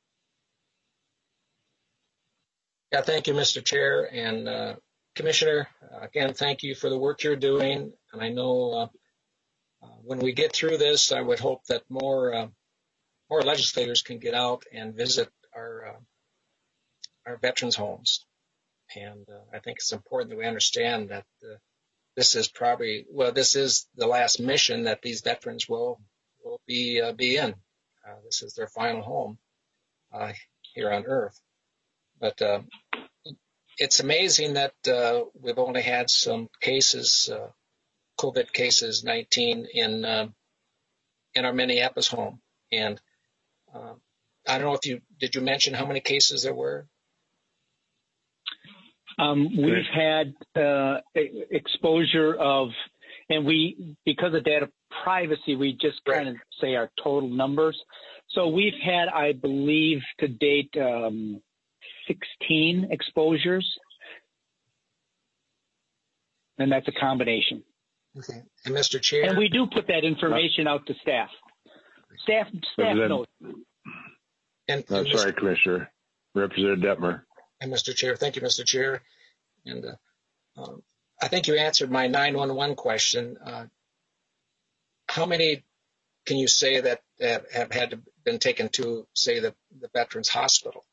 Yeah, thank you, Mister Chair. And uh, Commissioner, uh, again, thank you for the work you're doing. And I know uh, uh, when we get through this, I would hope that more uh, more legislators can get out and visit our uh, our veterans' homes. And uh, I think it's important that we understand that uh, this is probably, well, this is the last mission that these veterans will will be uh, be in. Uh, this is their final home uh, here on Earth. But uh, it's amazing that uh, we've only had some cases, uh, COVID cases, nineteen in uh, in our Minneapolis home. And uh, I don't know if you did you mention how many cases there were? Um, we've had uh, exposure of, and we, because of data privacy, we just kind of say our total numbers. So we've had, I believe, to date, um, sixteen exposures, and that's a combination. Okay. And Mister Chair, and we do put that information out to staff. Staff, staff knows. And, I'm and sorry, Mister Commissioner. Representative Detmer. And Mister Chair, thank you, Mister Chair. And uh, um, I think you answered my nine one one question. Uh, how many can you say that, that have had to been taken to, say, the, the Veterans Hospital?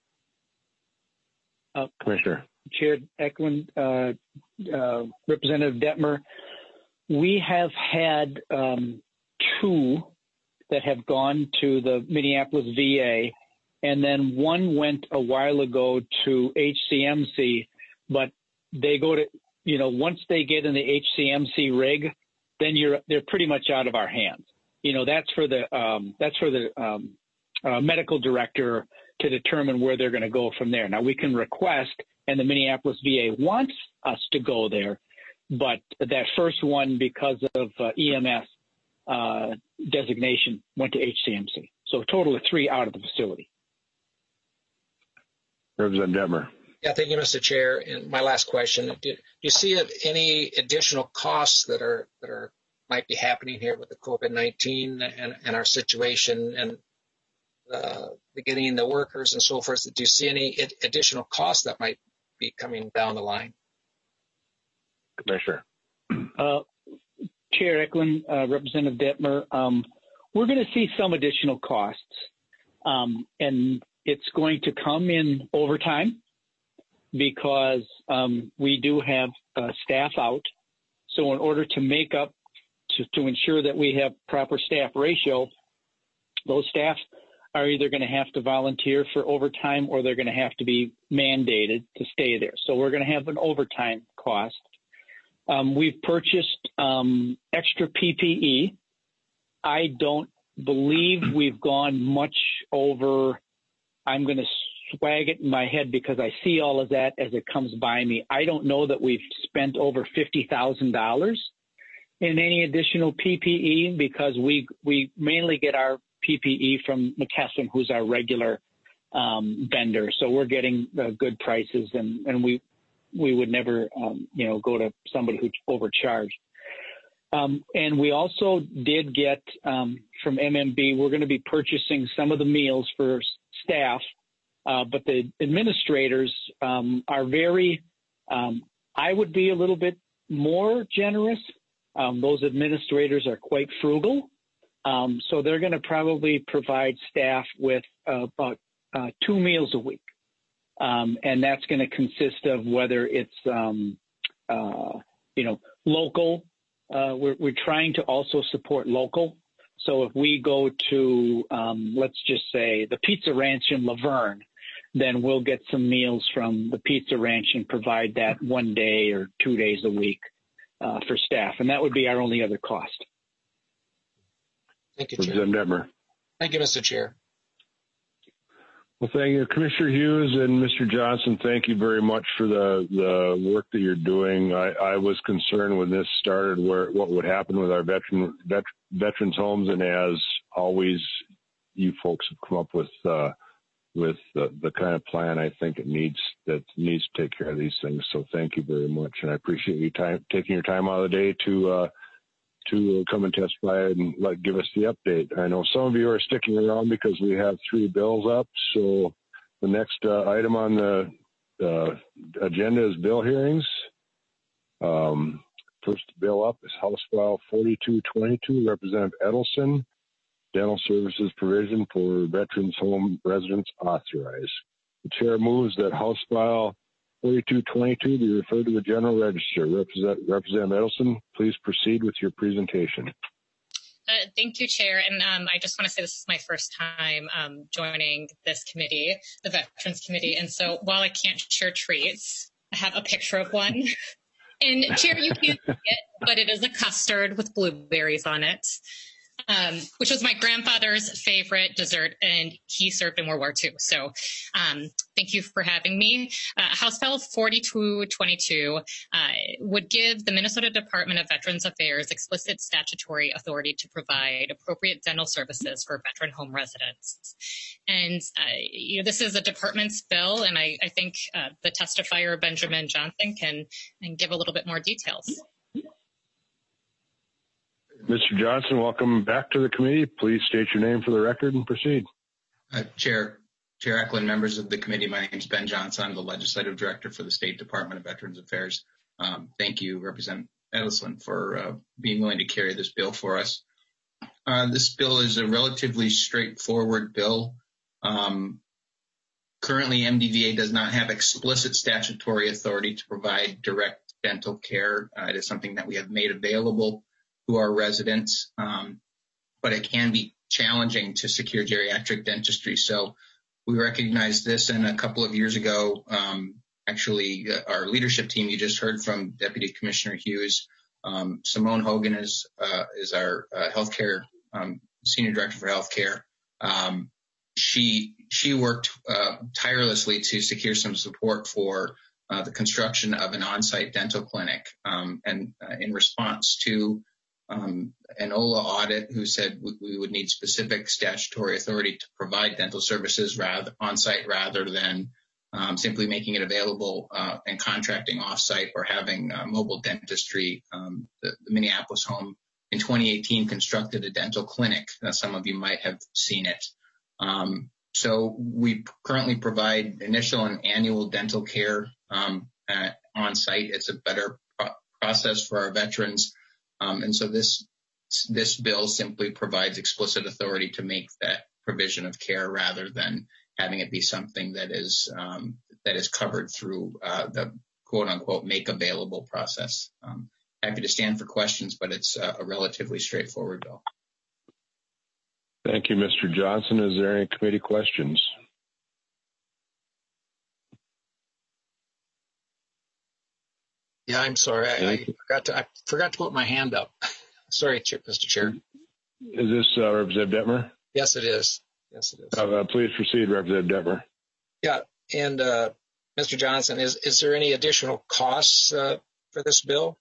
Uh, Commissioner. Chair Eklund, uh, uh, Representative Detmer, we have had um, two that have gone to the Minneapolis V A, and then one went a while ago to H C M C, but they go to, you know, once they get in the H C M C rig, then you're they're pretty much out of our hands. You know, that's for the um, that's for the um, uh, medical director to determine where they're going to go from there. Now, we can request, and the Minneapolis V A wants us to go there, but that first one, because of uh, E M S uh, designation, went to H C M C. So a total of three out of the facility. Representative Detmer. Yeah, thank you, Mister Chair. And my last question: Do, do you see any additional costs that are that are might be happening here with the COVID nineteen and, and our situation and uh, the getting the workers and so forth? Do you see any additional costs that might be coming down the line? Commissioner. Uh, Chair Eklund, uh, Representative Detmer, um, we're going to see some additional costs, um, and it's going to come in overtime because um, we do have uh, staff out. So in order to make up, to, to ensure that we have proper staff ratio, those staff are either going to have to volunteer for overtime or they're going to have to be mandated to stay there. So we're going to have an overtime cost. Um, we've purchased um, extra P P E. I don't believe we've gone much over. I'm going to swag it in my head because I see all of that as it comes by me. I don't know that we've spent over fifty thousand dollars in any additional P P E because we we mainly get our P P E from McKesson, who's our regular um, vendor. So we're getting uh, good prices, and, and we we would never, um, you know, go to somebody who overcharged. Um, and we also did get um, from M M B, we're going to be purchasing some of the meals for staff, uh, but the administrators um, are very, um, I would be a little bit more generous. Um, those administrators are quite frugal. Um, so they're going to probably provide staff with uh, about uh, two meals a week. Um, and that's going to consist of whether it's, um, uh, you know, local. Uh, we're, we're trying to also support local. So if we go to, um, let's just say, the Pizza Ranch in Laverne, then we'll get some meals from the Pizza Ranch and provide that one day or two days a week uh, for staff. And that would be our only other cost. Thank you, Chair. Representative Detmer. Thank you, Mister Chair. Well, thank you, Commissioner Hughes and Mister Johnson. Thank you very much for the, the work that you're doing. I, I was concerned when this started where what would happen with our veteran vet, veterans homes, and as always, you folks have come up with uh, with the, the kind of plan I think it needs that needs to take care of these things. So thank you very much, and I appreciate you time taking your time out of the day to. Uh, to come and testify and like give us the update. I know some of you are sticking around because we have three bills up. So the next uh, item on the uh, agenda is bill hearings. Um, first bill up is House File forty-two twenty-two, Representative Edelson, dental services provision for veterans home residents authorized. The chair moves that House File forty-two twenty-two be referred to the General Register. Represent, Representative Edelson, please proceed with your presentation. Uh, thank you, Chair. And um, I just want to say this is my first time um, joining this committee, the Veterans Committee. And so while I can't share treats, I have a picture of one. And Chair, you can't see it, but it is a custard with blueberries on it. um, which was my grandfather's favorite dessert, and he served in World War Two. So um, thank you for having me. Uh, House Bill forty-two twenty-two uh, would give the Minnesota Department of Veterans Affairs explicit statutory authority to provide appropriate dental services for veteran home residents. And uh, you know, this is a department's bill, and I, I think uh, the testifier, Benjamin Johnson, can, can give a little bit more details. Mister Johnson, welcome back to the committee. Please state your name for the record and proceed. Uh, Chair, Chair Eklund, members of the committee, my name is Ben Johnson. I'm the Legislative Director for the State Department of Veterans Affairs. Um, thank you, Representative Edelson, for uh, being willing to carry this bill for us. Uh, this bill is a relatively straightforward bill. Um, currently, M D V A does not have explicit statutory authority to provide direct dental care. Uh, it is something that we have made available to our residents, um, but it can be challenging to secure geriatric dentistry. So we recognized this, and a couple of years ago, um, actually, uh, our leadership team, you just heard from Deputy Commissioner Hughes. Um, Simone Hogan is uh, is our uh, healthcare um, senior director for healthcare. Um, she she worked uh, tirelessly to secure some support for uh, the construction of an on-site dental clinic, um, and uh, in response to Um, an O L A audit who said we, we would need specific statutory authority to provide dental services rather on-site rather than um, simply making it available uh, and contracting off-site or having uh, mobile dentistry. Um, the, the Minneapolis home in twenty eighteen constructed a dental clinic. Uh, some of you might have seen it. Um, so we currently provide initial and annual dental care um, uh, on-site. It's a better pro- process for our veterans. Um, and so this this bill simply provides explicit authority to make that provision of care rather than having it be something that is um, that is covered through uh, the quote unquote make available process. Um, happy to stand for questions, but it's uh, a relatively straightforward bill. Thank you, Mister Johnson. Is there any committee questions? Yeah, I'm sorry. I, I forgot to I forgot to put my hand up. Sorry, Mister Chair. Is this uh, Representative Detmer? Yes, it is. Yes, it is. Uh, uh, please proceed, Representative Detmer. Yeah, and uh, Mister Johnson, is is there any additional costs uh, for this bill?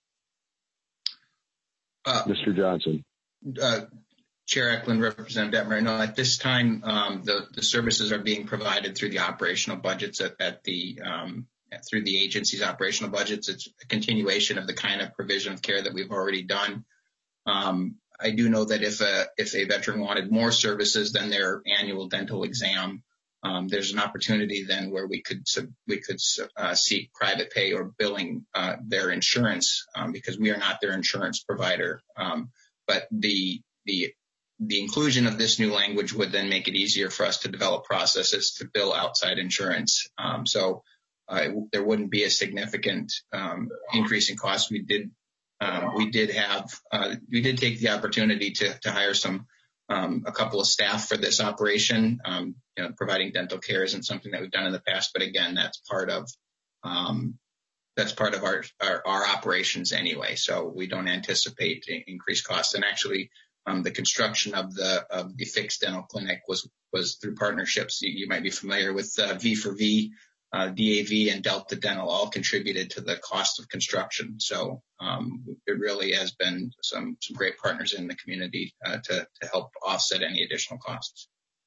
Uh, Mister Johnson. Uh, Chair Eklund, Representative Detmer, no, at this time, um, the, the services are being provided through the operational budgets at, at the um, through the agency's operational budgets. It's a continuation of the kind of provision of care that we've already done. Um, I do know that if a if a veteran wanted more services than their annual dental exam, um, there's an opportunity then where we could we could uh, seek private pay or billing uh, their insurance um, because we are not their insurance provider. Um, but the the the inclusion of this new language would then make it easier for us to develop processes to bill outside insurance. Um, so. Uh, there wouldn't be a significant um, increase in costs. We did, um, we did have, uh, we did take the opportunity to, to hire some, um, a couple of staff for this operation. Um, you know, providing dental care isn't something that we've done in the past, but again, that's part of, um, that's part of our, our, our operations anyway. So we don't anticipate increased costs. And actually, um, the construction of the of the fixed dental clinic was was through partnerships. You, you might be familiar with uh, V for V. Uh, D A V and Delta Dental all contributed to the cost of construction. So um, it really has been some, some great partners in the community uh, to, to help offset any additional costs.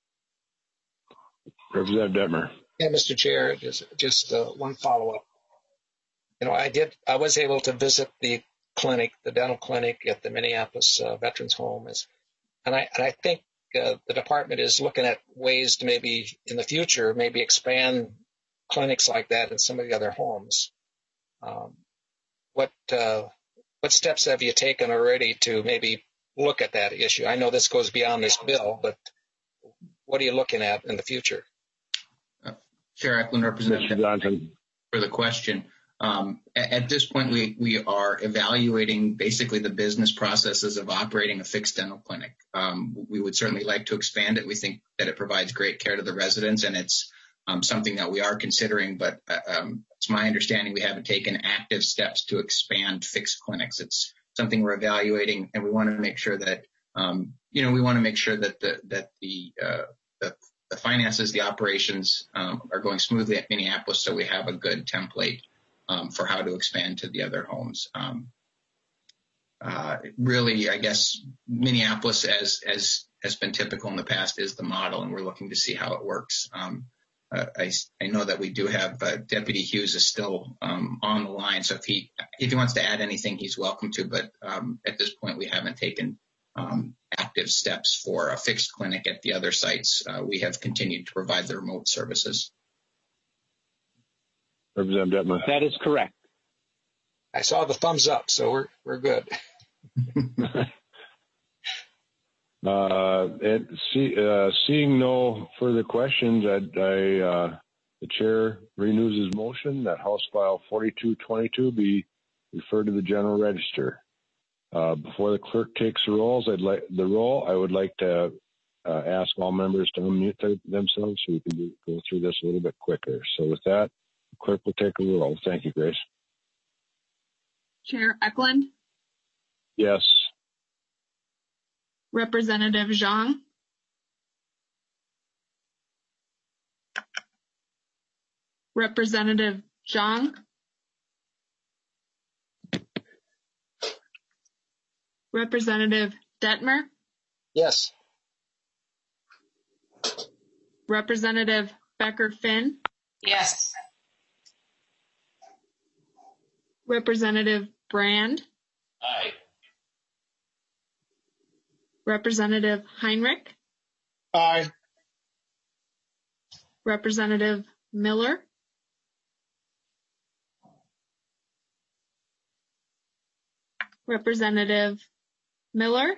Representative Detmer. Yeah, Mister Chair, just, just uh, one follow-up. You know, I did, I was able to visit the clinic, the dental clinic at the Minneapolis uh, Veterans Home, is, and I and I think uh, the department is looking at ways to maybe in the future maybe expand clinics like that in some of the other homes. Um, what uh, what steps have you taken already to maybe look at that issue? I know this goes beyond this bill, but what are you looking at in the future? Uh, Chair Eklund, Representative Johnson, for the question. Um, at, at this point, we we are evaluating basically the business processes of operating a fixed dental clinic. Um, we would certainly like to expand it. We think that it provides great care to the residents, and it's Um, something that we are considering, but uh, um, it's my understanding we haven't taken active steps to expand fixed clinics. It's something we're evaluating, and we want to make sure that um, you know, we want to make sure that the, that the, uh, the, the finances, the operations um, are going smoothly at Minneapolis, so we have a good template um, for how to expand to the other homes. Um, uh, really, I guess Minneapolis, as as has been typical in the past, is the model, and we're looking to see how it works. Um, uh, I, I know that we do have uh, Deputy Hughes is still um, on the line, so if he if he wants to add anything, he's welcome to. But um, at this point, we haven't taken um, active steps for a fixed clinic at the other sites. Uh, we have continued to provide the remote services. Representative Detmer. That is correct. I saw the thumbs up, so we're we're good. uh, and see, uh, seeing no further questions, I, I uh, the chair renews his motion that House File forty-two twenty-two be referred to the General Register. Uh, before the clerk takes the rolls, I'd like the roll. I would like to uh, ask all members to unmute their, themselves so we can do, go through this a little bit quicker. So with that, the clerk will take a roll. Thank you, Grace. Chair Eklund, Yes. Representative Zhang, Representative Zhang, Representative Detmer, Yes. Representative Becker-Finn, Yes. Representative Brand, Aye. Representative Heinrich, Aye. Representative Miller, Representative Miller,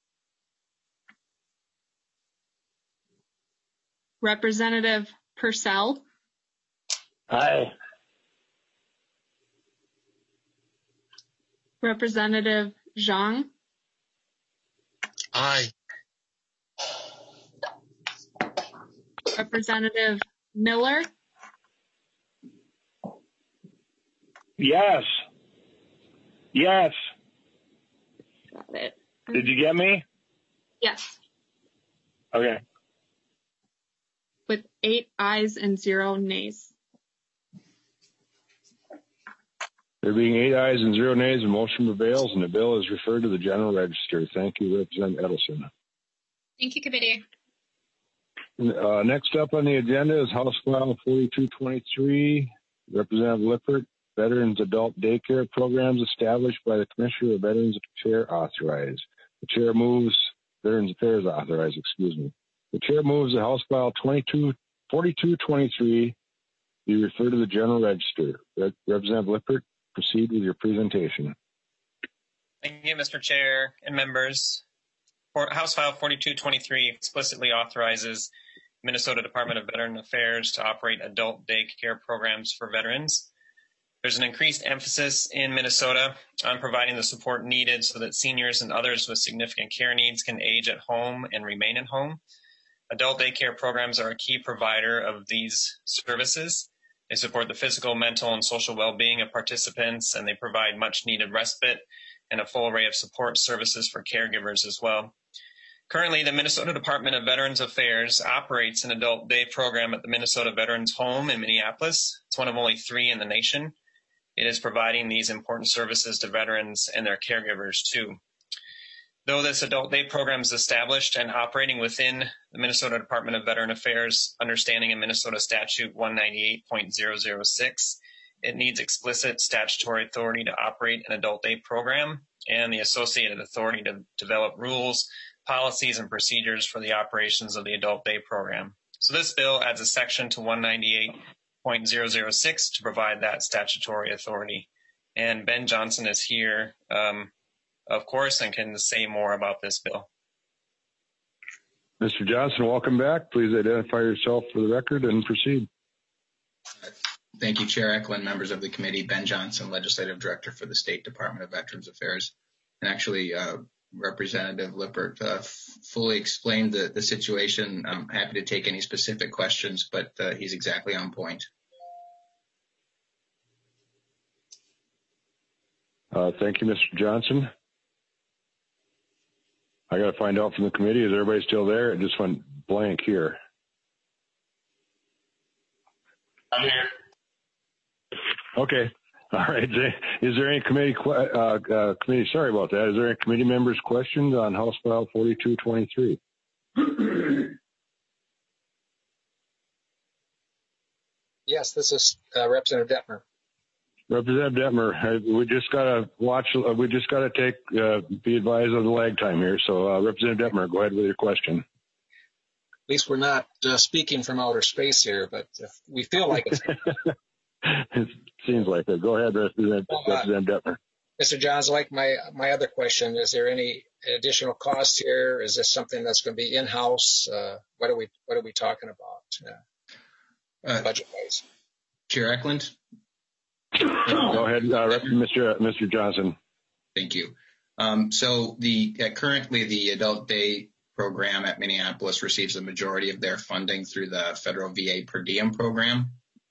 Representative Purcell, Aye. Representative Zhang, Aye. Representative Miller, Yes. Yes. got it. Did you get me? Yes, Okay. with eight ayes and zero nays. There being eight ayes and zero nays, the motion prevails and the bill is referred to the General Register. Thank you, Representative Edelson. Thank you, committee. Uh, next up on the agenda is House File forty-two twenty-three. Representative Lippert, Veterans Adult Daycare Programs established by the Commissioner of Veterans Chair authorized. The Chair moves, Veterans Affairs authorized, excuse me. The Chair moves the House File forty-two twenty-three be referred to the General Register. Re- Representative Lippert, proceed with your presentation. Thank you, Mister Chair and members. For House File forty-two twenty-three explicitly authorizes Minnesota Department of Veteran Affairs to operate adult daycare programs for veterans. There's an increased emphasis in Minnesota on providing the support needed so that seniors and others with significant care needs can age at home and remain at home. Adult daycare programs are a key provider of these services. They support the physical, mental, and social well-being of participants, and they provide much-needed respite and a full array of support services for caregivers as well. Currently, the Minnesota Department of Veterans Affairs operates an adult day program at the Minnesota Veterans Home in Minneapolis. It's one of only three in the nation. It is providing these important services to veterans and their caregivers too. Though this adult day program is established and operating within the Minnesota Department of Veteran Affairs, understanding in Minnesota Statute one ninety-eight point zero zero six, it needs explicit statutory authority to operate an adult day program and the associated authority to develop rules, policies, and procedures for the operations of the adult day program. So this bill adds a section to one ninety-eight point zero zero six to provide that statutory authority. And Ben Johnson is here, um, of course, and can say more about this bill. Mister Johnson, welcome back. Please identify yourself for the record and proceed. Thank you, Chair Eklund, members of the committee. Ben Johnson, Legislative Director for the State Department of Veterans Affairs. And actually, uh, Representative Lippert uh, f- fully explained the, the situation. I'm happy to take any specific questions, but uh, he's exactly on point. Uh, thank you, Mister Johnson. I got to find out from the committee. Is everybody still there? It just went blank here. I'm here. Okay. All right. Is there any committee, uh, uh, committee, sorry about that. Is there any committee members' questions on House File forty-two twenty-three? Yes, this is uh, Representative Dettmer. Representative Dettmer, we just got to watch, uh, we just got to take, uh, be advised of the lag time here. So, uh, Representative Dettmer, go ahead with your question. At least we're not uh, speaking from outer space here, but uh, we feel like it's. It seems like it. Go ahead, Representative, uh, Representative Dettmer. Mister Johns, like my my other question, is there any additional cost here? Is this something that's going to be in-house? Uh, what are we what are we talking about? Uh, uh, budget-wise. Chair Eklund. Go ahead, uh, Mister Mister Johnson. Thank you. Um, so the uh, currently the Adult Day program at Minneapolis receives the majority of their funding through the federal V A per diem program.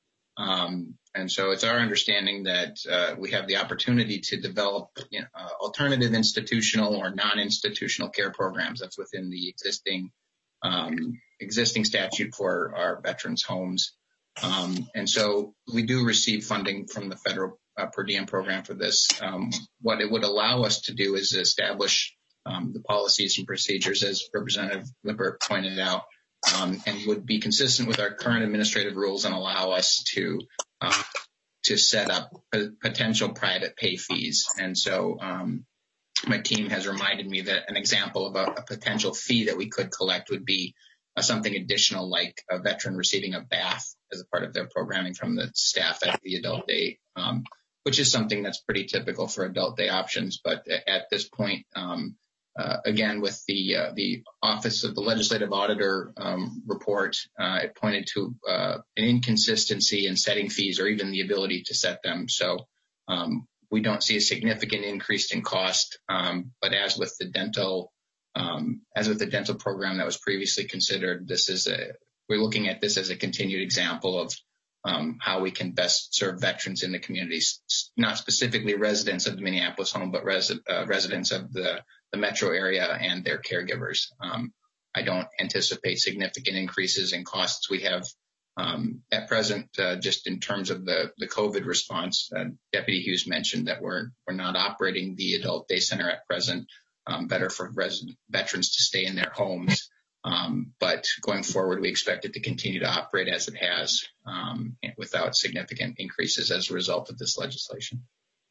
Um, and so it's our understanding that uh, we have the opportunity to develop you know, uh, alternative institutional or non-institutional care programs that's within the existing um, existing statute for our veterans' homes. Um, and so we do receive funding from the federal uh, per diem program for this. Um, what it would allow us to do is establish um, the policies and procedures, as Representative Lippert pointed out, um, and would be consistent with our current administrative rules and allow us to uh, to set up p- potential private pay fees. And so um, my team has reminded me that an example of a, a potential fee that we could collect would be uh, something additional, like a veteran receiving a bath as a part of their programming from the staff at the Adult Day, um, which is something that's pretty typical for Adult Day options. But at this point, um, uh, again, with the uh, the Office of the Legislative Auditor um, report, uh, it pointed to uh, an inconsistency in setting fees or even the ability to set them. So um, we don't see a significant increase in cost. Um, but as with the dental, um, as with the dental program that was previously considered, this is a we're looking at this as a continued example of um, how we can best serve veterans in the communities, not specifically residents of the Minneapolis home, but res- uh, residents of the, the metro area and their caregivers. Um, I don't anticipate significant increases in costs. We have um, at present, uh, just in terms of the, the COVID response, uh, Deputy Hughes mentioned that we're we're not operating the Adult Day Center at present. Um, better for res- veterans to stay in their homes. Um, but going forward, we expect it to continue to operate as it has um, without significant increases as a result of this legislation.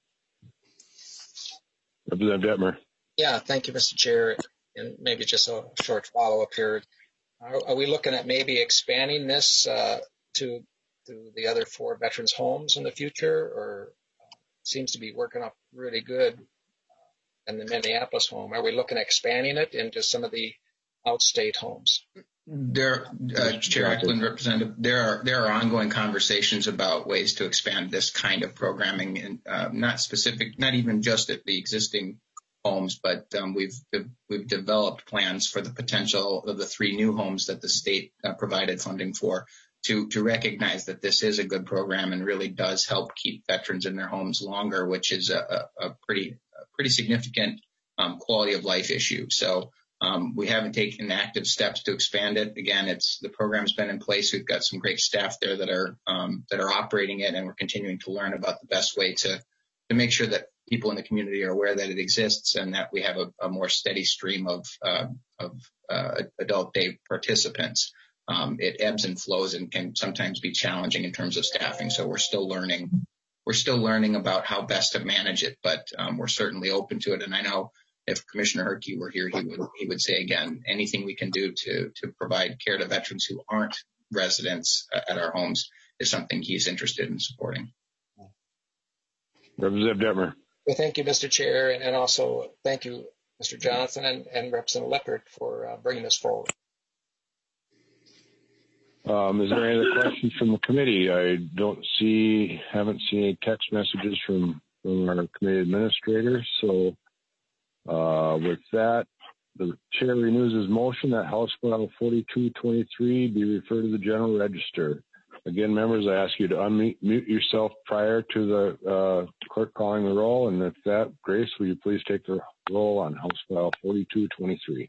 Representative Dettmer. Yeah, thank you, Mister Chair. And maybe just a short follow-up here. Are, are we looking at maybe expanding this uh, to, to the other four veterans' homes in the future, or uh, seems to be working up really good in the Minneapolis home? Are we looking at expanding it into some of the outstate homes? There, uh, Chair Eklund, Representative, there are there are ongoing conversations about ways to expand this kind of programming, and uh, not specific, not even just at the existing homes, but um, we've we've developed plans for the potential of the three new homes that the state uh, provided funding for, to to recognize that this is a good program and really does help keep veterans in their homes longer, which is a, a pretty a pretty significant um, quality of life issue. So. Um, we haven't taken active steps to expand it. Again, it's the program's been in place. We've got some great staff there that are um, that are operating it, and we're continuing to learn about the best way to to make sure that people in the community are aware that it exists and that we have a, a more steady stream of uh, of uh, Adult Day participants. Um, it ebbs and flows and can sometimes be challenging in terms of staffing. So we're still learning. We're still learning about how best to manage it, but um, we're certainly open to it. And I know. If Commissioner Herke were here, he would he would say again, anything we can do to to provide care to veterans who aren't residents at our homes is something he's interested in supporting. Representative Dettmer. Well, thank you, Mister Chair, and also thank you, Mister Johnson and, and Representative Lippert for uh, bringing this forward. Um, is there any other questions from the committee? I don't see, haven't seen any text messages from, from our committee administrator, so. Uh, with that, the chair renews his motion that House File forty-two twenty-three be referred to the General Register. Again, members, I ask you to unmute mute yourself prior to the uh, clerk calling the roll. And with that, Grace, will you please take the roll on House File forty-two twenty-three?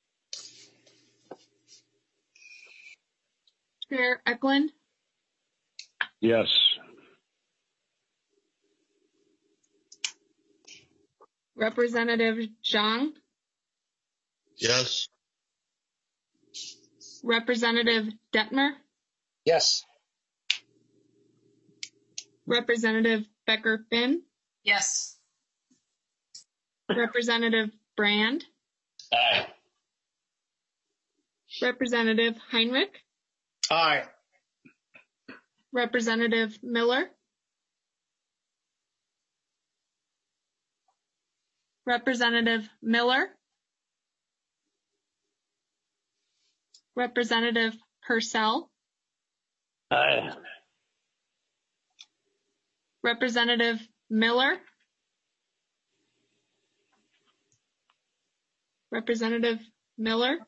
Chair Eklund? Yes. Representative Zhang? Yes. Representative Detmer? Yes. Representative Becker-Finn? Yes. Representative Brand? Aye. Representative Heinrich? Aye. Representative Miller? Representative Miller? Representative Purcell? Aye. Representative Miller? Representative Miller?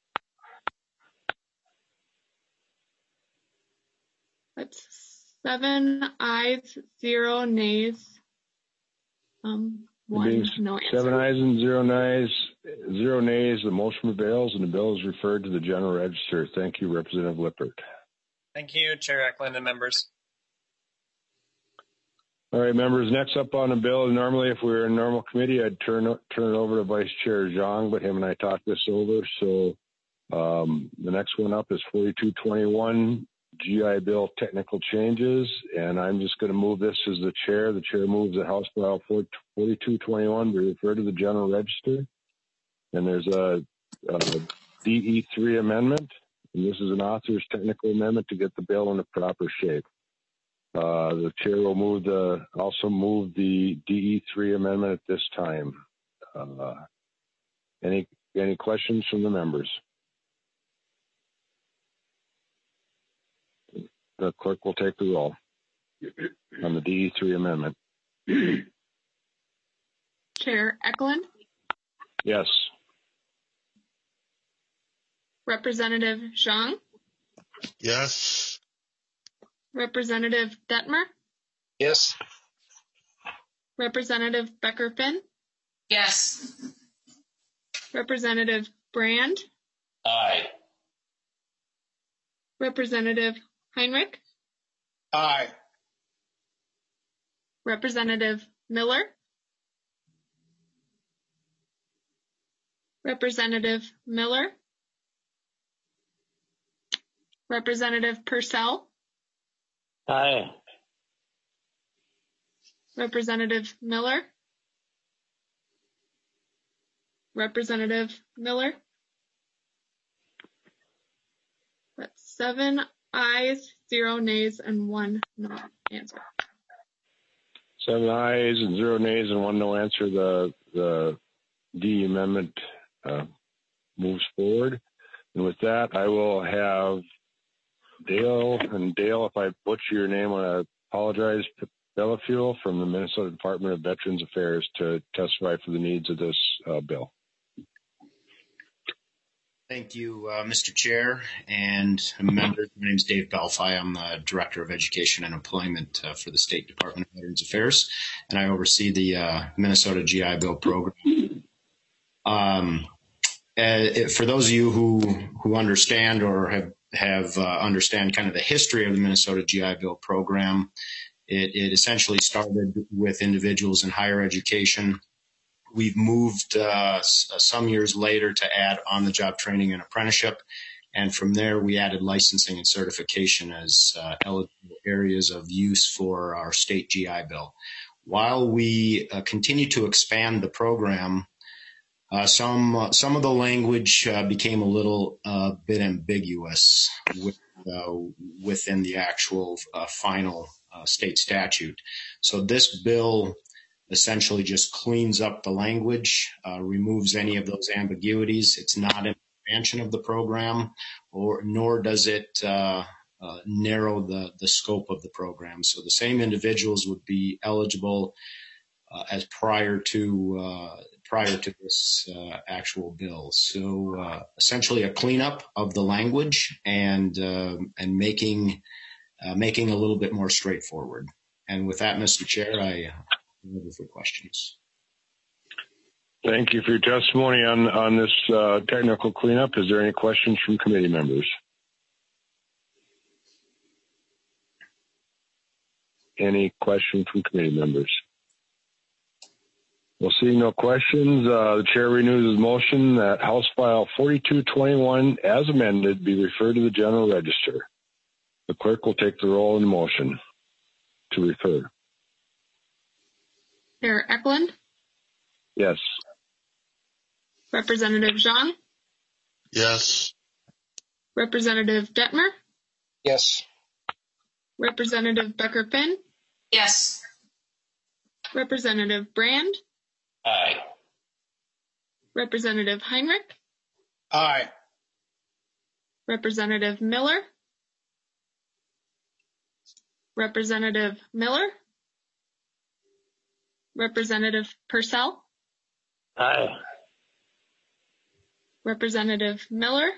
That's seven ayes, zero nays. Um, one no answer. Seven ayes and zero nays. Zero nays. The motion prevails, and the bill is referred to the General Register. Thank you, Representative Lippert. Thank you, Chair Eklund and members. All right, members. Next up on the bill, normally if we were in normal committee, I'd turn turn it over to Vice Chair Zhang, but him and I talked this over. So um, the next one up is forty-two twenty-one. G I Bill technical changes, and I'm just going to move this as the chair. The chair moves that House File forty-two twenty-one be referred to the General Register. And there's a, a D E three amendment, and this is an author's technical amendment to get the bill in the proper shape. Uh, the chair will move the also move the D E three amendment at this time. Uh, any any questions from the members? The clerk will take the roll on the D E three amendment. Chair Eklund? Yes. Representative Zhang? Yes. Representative Detmer? Yes. Representative Becker-Finn? Yes. Representative Brand? Aye. Representative Heinrich? Aye. Representative Miller? Representative Miller? Representative Purcell? Aye. Representative Miller? Representative Miller? That's seven ayes, zero nays, and one no answer. Seven ayes and zero nays and one no answer. The the D amendment uh, moves forward. And with that, I will have Dale, and Dale, if I butcher your name, I apologize, Bellafuel from the Minnesota Department of Veterans Affairs to testify for the needs of this uh, bill. Thank you, uh, Mister Chair and members. My name is Dave Belfi. I'm the Director of Education and Employment uh, for the State Department of Veterans Affairs, and I oversee the uh, Minnesota G I Bill program. Um, uh, for those of you who who understand or have have uh, understand kind of the history of the Minnesota G I Bill program, it, it essentially started with individuals in higher education. We've moved uh, some years later to add on-the-job training and apprenticeship, and from there we added licensing and certification as uh, eligible areas of use for our state G I Bill. While we uh, continue to expand the program, uh, some uh, some of the language uh, became a little uh, bit ambiguous with, uh, within the actual uh, final uh, state statute. So this bill essentially just cleans up the language, uh, removes any of those ambiguities. It's not an expansion of the program, or nor does it uh, uh, narrow the, the scope of the program. So the same individuals would be eligible uh, as prior to uh, prior to this uh, actual bill. So uh, essentially a cleanup of the language and uh, and making uh, making it a little bit more straightforward. And with that, Mister Chair, I am over for questions. Thank you for your testimony on, on this uh, technical cleanup. Is there any questions from committee members? Any questions from committee members? We'll see no questions. Uh, the chair renews his motion that House File forty-two twenty-one, as amended, be referred to the General Register. The clerk will take the roll in the motion to refer. Chair Eklund? Yes. Representative Zhang? Yes. Representative Detmer? Yes. Representative Becker-Finn? Yes. Representative Brand? Aye. Representative Heinrich? Aye. Representative Miller? Representative Miller? Representative Purcell? Aye. Representative Miller?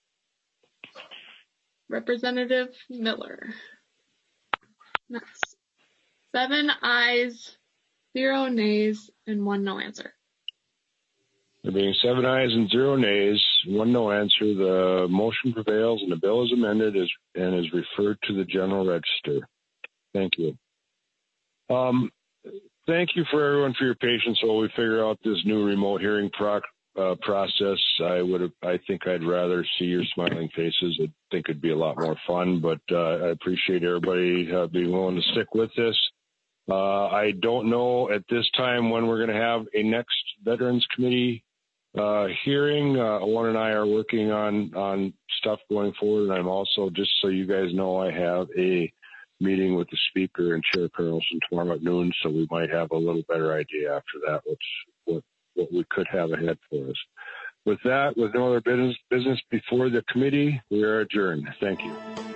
Representative Miller. That's seven ayes, zero nays, and one no answer. There being seven ayes and zero nays, one no answer, the motion prevails and the bill is amended is, and is referred to the General Register. Thank you. Um, thank you for everyone for your patience while we figure out this new remote hearing proc, uh, process. I would have, I think I'd rather see your smiling faces. I think it'd be a lot more fun, but uh, I appreciate everybody uh, being willing to stick with this. Uh, I don't know at this time when we're going to have a next Veterans Committee uh, hearing. Uh, Owen and I are working on, on stuff going forward. And I'm also, just so you guys know, I have a meeting with the Speaker and Chair Carlson tomorrow at noon, so we might have a little better idea after that what's, what, what we could have ahead for us. With that, with no other business, business before the committee, we are adjourned. Thank you.